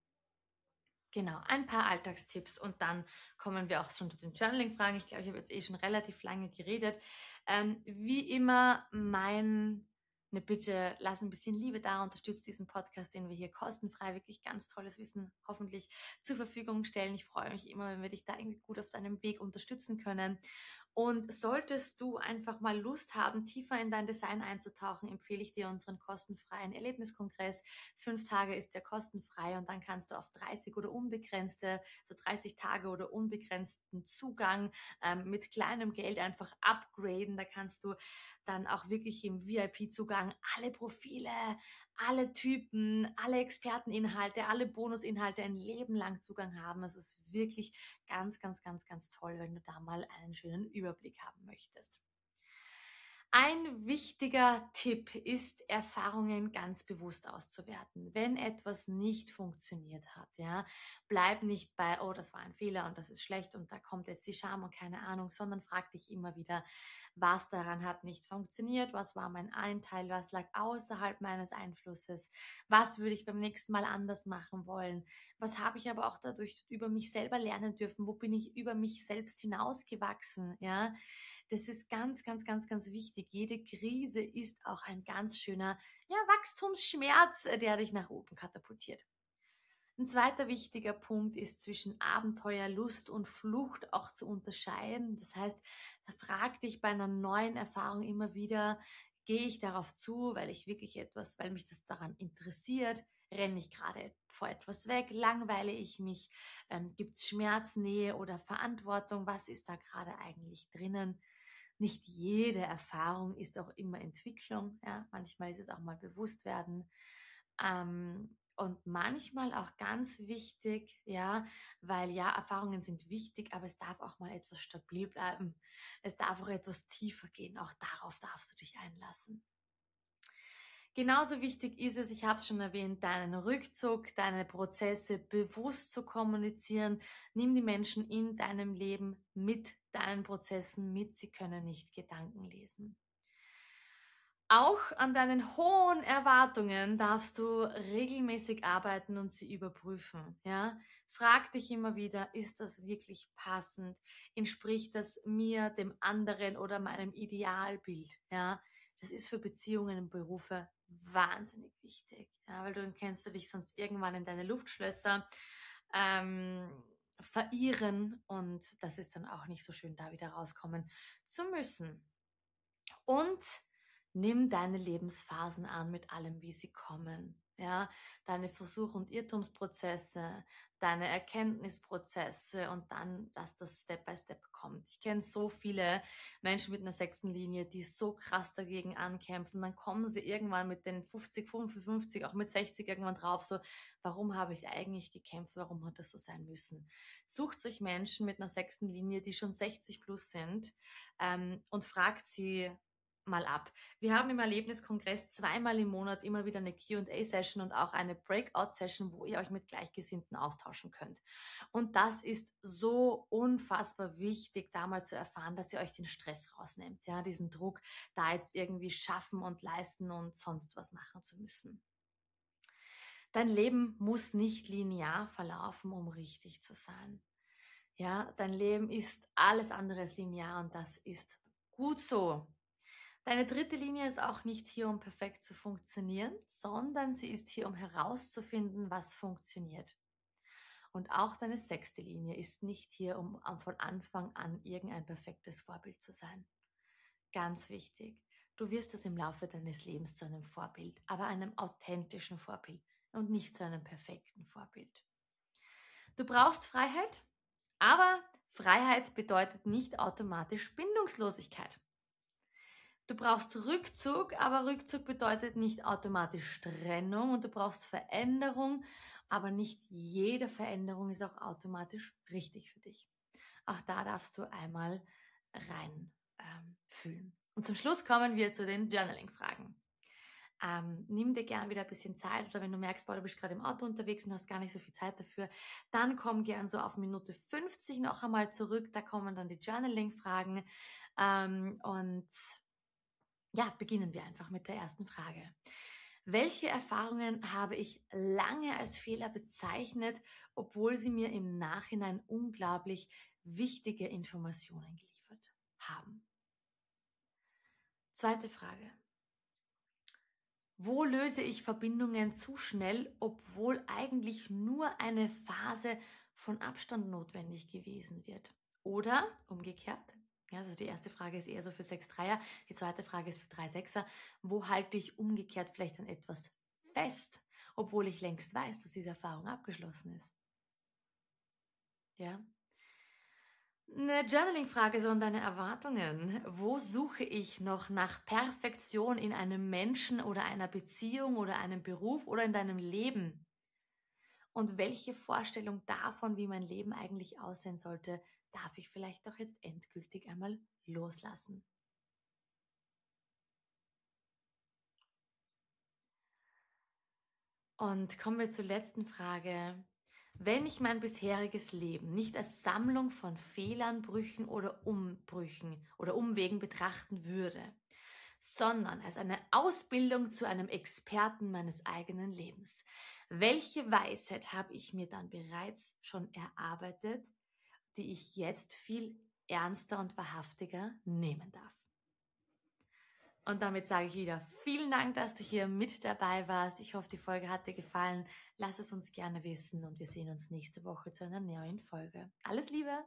Genau, ein paar Alltagstipps und dann kommen wir auch schon zu den Journaling-Fragen. Ich glaube, ich habe jetzt eh schon relativ lange geredet. Ähm, wie immer meine Bitte, lass ein bisschen Liebe da, unterstützt diesen Podcast, den wir hier kostenfrei, wirklich ganz tolles Wissen hoffentlich zur Verfügung stellen. Ich freue mich immer, wenn wir dich da irgendwie gut auf deinem Weg unterstützen können. Und solltest du einfach mal Lust haben, tiefer in dein Design einzutauchen, empfehle ich dir unseren kostenfreien Erlebniskongress. Fünf Tage ist der kostenfrei und dann kannst du auf dreißig oder unbegrenzte, so dreißig Tage oder unbegrenzten Zugang ähm, mit kleinem Geld einfach upgraden. Da kannst du dann auch wirklich im V I P-Zugang alle Profile, alle Typen, alle Experteninhalte, alle Bonusinhalte ein Leben lang Zugang haben. Es ist wirklich ganz, ganz, ganz, ganz toll, wenn du da mal einen schönen Überblick haben möchtest. Ein wichtiger Tipp ist, Erfahrungen ganz bewusst auszuwerten. Wenn etwas nicht funktioniert hat, ja, bleib nicht bei, oh, das war ein Fehler und das ist schlecht und da kommt jetzt die Scham und keine Ahnung, sondern frag dich immer wieder, was daran hat nicht funktioniert, was war mein Anteil, was lag außerhalb meines Einflusses, was würde ich beim nächsten Mal anders machen wollen, was habe ich aber auch dadurch über mich selber lernen dürfen, wo bin ich über mich selbst hinausgewachsen, ja. Das ist ganz, ganz, ganz, ganz wichtig. Jede Krise ist auch ein ganz schöner, ja, Wachstumsschmerz, äh, der dich nach oben katapultiert. Ein zweiter wichtiger Punkt ist, zwischen Abenteuer, Lust und Flucht auch zu unterscheiden. Das heißt, frag dich bei einer neuen Erfahrung immer wieder, gehe ich darauf zu, weil ich wirklich etwas, weil mich das daran interessiert, renne ich gerade vor etwas weg, langweile ich mich, ähm, gibt es Schmerz, Nähe oder Verantwortung, was ist da gerade eigentlich drinnen? Nicht jede Erfahrung ist auch immer Entwicklung, ja, manchmal ist es auch mal Bewusstwerden. Ähm, und manchmal auch ganz wichtig, ja, weil ja, Erfahrungen sind wichtig, aber es darf auch mal etwas stabil bleiben. Es darf auch etwas tiefer gehen. Auch darauf darfst du dich einlassen. Genauso wichtig ist es, ich habe es schon erwähnt, deinen Rückzug, deine Prozesse bewusst zu kommunizieren. Nimm die Menschen in deinem Leben mit deinen Prozessen mit. Sie können nicht Gedanken lesen. Auch an deinen hohen Erwartungen darfst du regelmäßig arbeiten und sie überprüfen. Ja? Frag dich immer wieder, ist das wirklich passend? Entspricht das mir, dem anderen oder meinem Idealbild? Ja? Das ist für Beziehungen und Berufe wahnsinnig wichtig, ja? Weil dann kennst du dich sonst irgendwann in deine Luftschlösser ähm, verirren und das ist dann auch nicht so schön, da wieder rauskommen zu müssen. Und nimm deine Lebensphasen an mit allem, wie sie kommen. Ja, deine Versuch- und Irrtumsprozesse, deine Erkenntnisprozesse und dann, dass das Step by Step kommt. Ich kenne so viele Menschen mit einer sechsten Linie, die so krass dagegen ankämpfen. Dann kommen sie irgendwann mit den fünfzig, fünfundfünfzig, auch mit sechzig irgendwann drauf, so, warum habe ich eigentlich gekämpft? Warum hat das so sein müssen? Sucht euch Menschen mit einer sechsten Linie, die schon sechzig plus sind, ähm, und fragt sie mal ab. Wir haben im Erlebniskongress zweimal im Monat immer wieder eine Q und A-Session und auch eine Breakout-Session, wo ihr euch mit Gleichgesinnten austauschen könnt. Und das ist so unfassbar wichtig, da mal zu erfahren, dass ihr euch den Stress rausnehmt, ja, diesen Druck, da jetzt irgendwie schaffen und leisten und sonst was machen zu müssen. Dein Leben muss nicht linear verlaufen, um richtig zu sein. Ja, dein Leben ist alles andere als linear und das ist gut so. Deine dritte Linie ist auch nicht hier, um perfekt zu funktionieren, sondern sie ist hier, um herauszufinden, was funktioniert. Und auch deine sechste Linie ist nicht hier, um von Anfang an irgendein perfektes Vorbild zu sein. Ganz wichtig. Du wirst es im Laufe deines Lebens zu einem Vorbild, aber einem authentischen Vorbild und nicht zu einem perfekten Vorbild. Du brauchst Freiheit, aber Freiheit bedeutet nicht automatisch Bindungslosigkeit. Du brauchst Rückzug, aber Rückzug bedeutet nicht automatisch Trennung und du brauchst Veränderung, aber nicht jede Veränderung ist auch automatisch richtig für dich. Auch da darfst du einmal rein ähm, fühlen. Und zum Schluss kommen wir zu den Journaling-Fragen. Ähm, nimm dir gern wieder ein bisschen Zeit oder wenn du merkst, boah, du bist gerade im Auto unterwegs und hast gar nicht so viel Zeit dafür, dann komm gern so auf Minute fünfzig noch einmal zurück, da kommen dann die Journaling-Fragen ähm, und ja, beginnen wir einfach mit der ersten Frage. Welche Erfahrungen habe ich lange als Fehler bezeichnet, obwohl sie mir im Nachhinein unglaublich wichtige Informationen geliefert haben? Zweite Frage. Wo löse ich Verbindungen zu schnell, obwohl eigentlich nur eine Phase von Abstand notwendig gewesen wird? Oder umgekehrt, ja, also die erste Frage ist eher so für sechs Dreier, die zweite Frage ist für drei Sechser. Wo halte ich umgekehrt vielleicht an etwas fest, obwohl ich längst weiß, dass diese Erfahrung abgeschlossen ist? Ja. Eine Journaling-Frage, so an deine Erwartungen. Wo suche ich noch nach Perfektion in einem Menschen oder einer Beziehung oder einem Beruf oder in deinem Leben? Und welche Vorstellung davon, wie mein Leben eigentlich aussehen sollte, darf ich vielleicht auch jetzt endgültig einmal loslassen? Und kommen wir zur letzten Frage. Wenn ich mein bisheriges Leben nicht als Sammlung von Fehlern, Brüchen oder Umbrüchen oder Umwegen betrachten würde, sondern als eine Ausbildung zu einem Experten meines eigenen Lebens, welche Weisheit habe ich mir dann bereits schon erarbeitet, die ich jetzt viel ernster und wahrhaftiger nehmen darf? Und damit sage ich wieder vielen Dank, dass du hier mit dabei warst. Ich hoffe, die Folge hat dir gefallen. Lass es uns gerne wissen und wir sehen uns nächste Woche zu einer neuen Folge. Alles Liebe!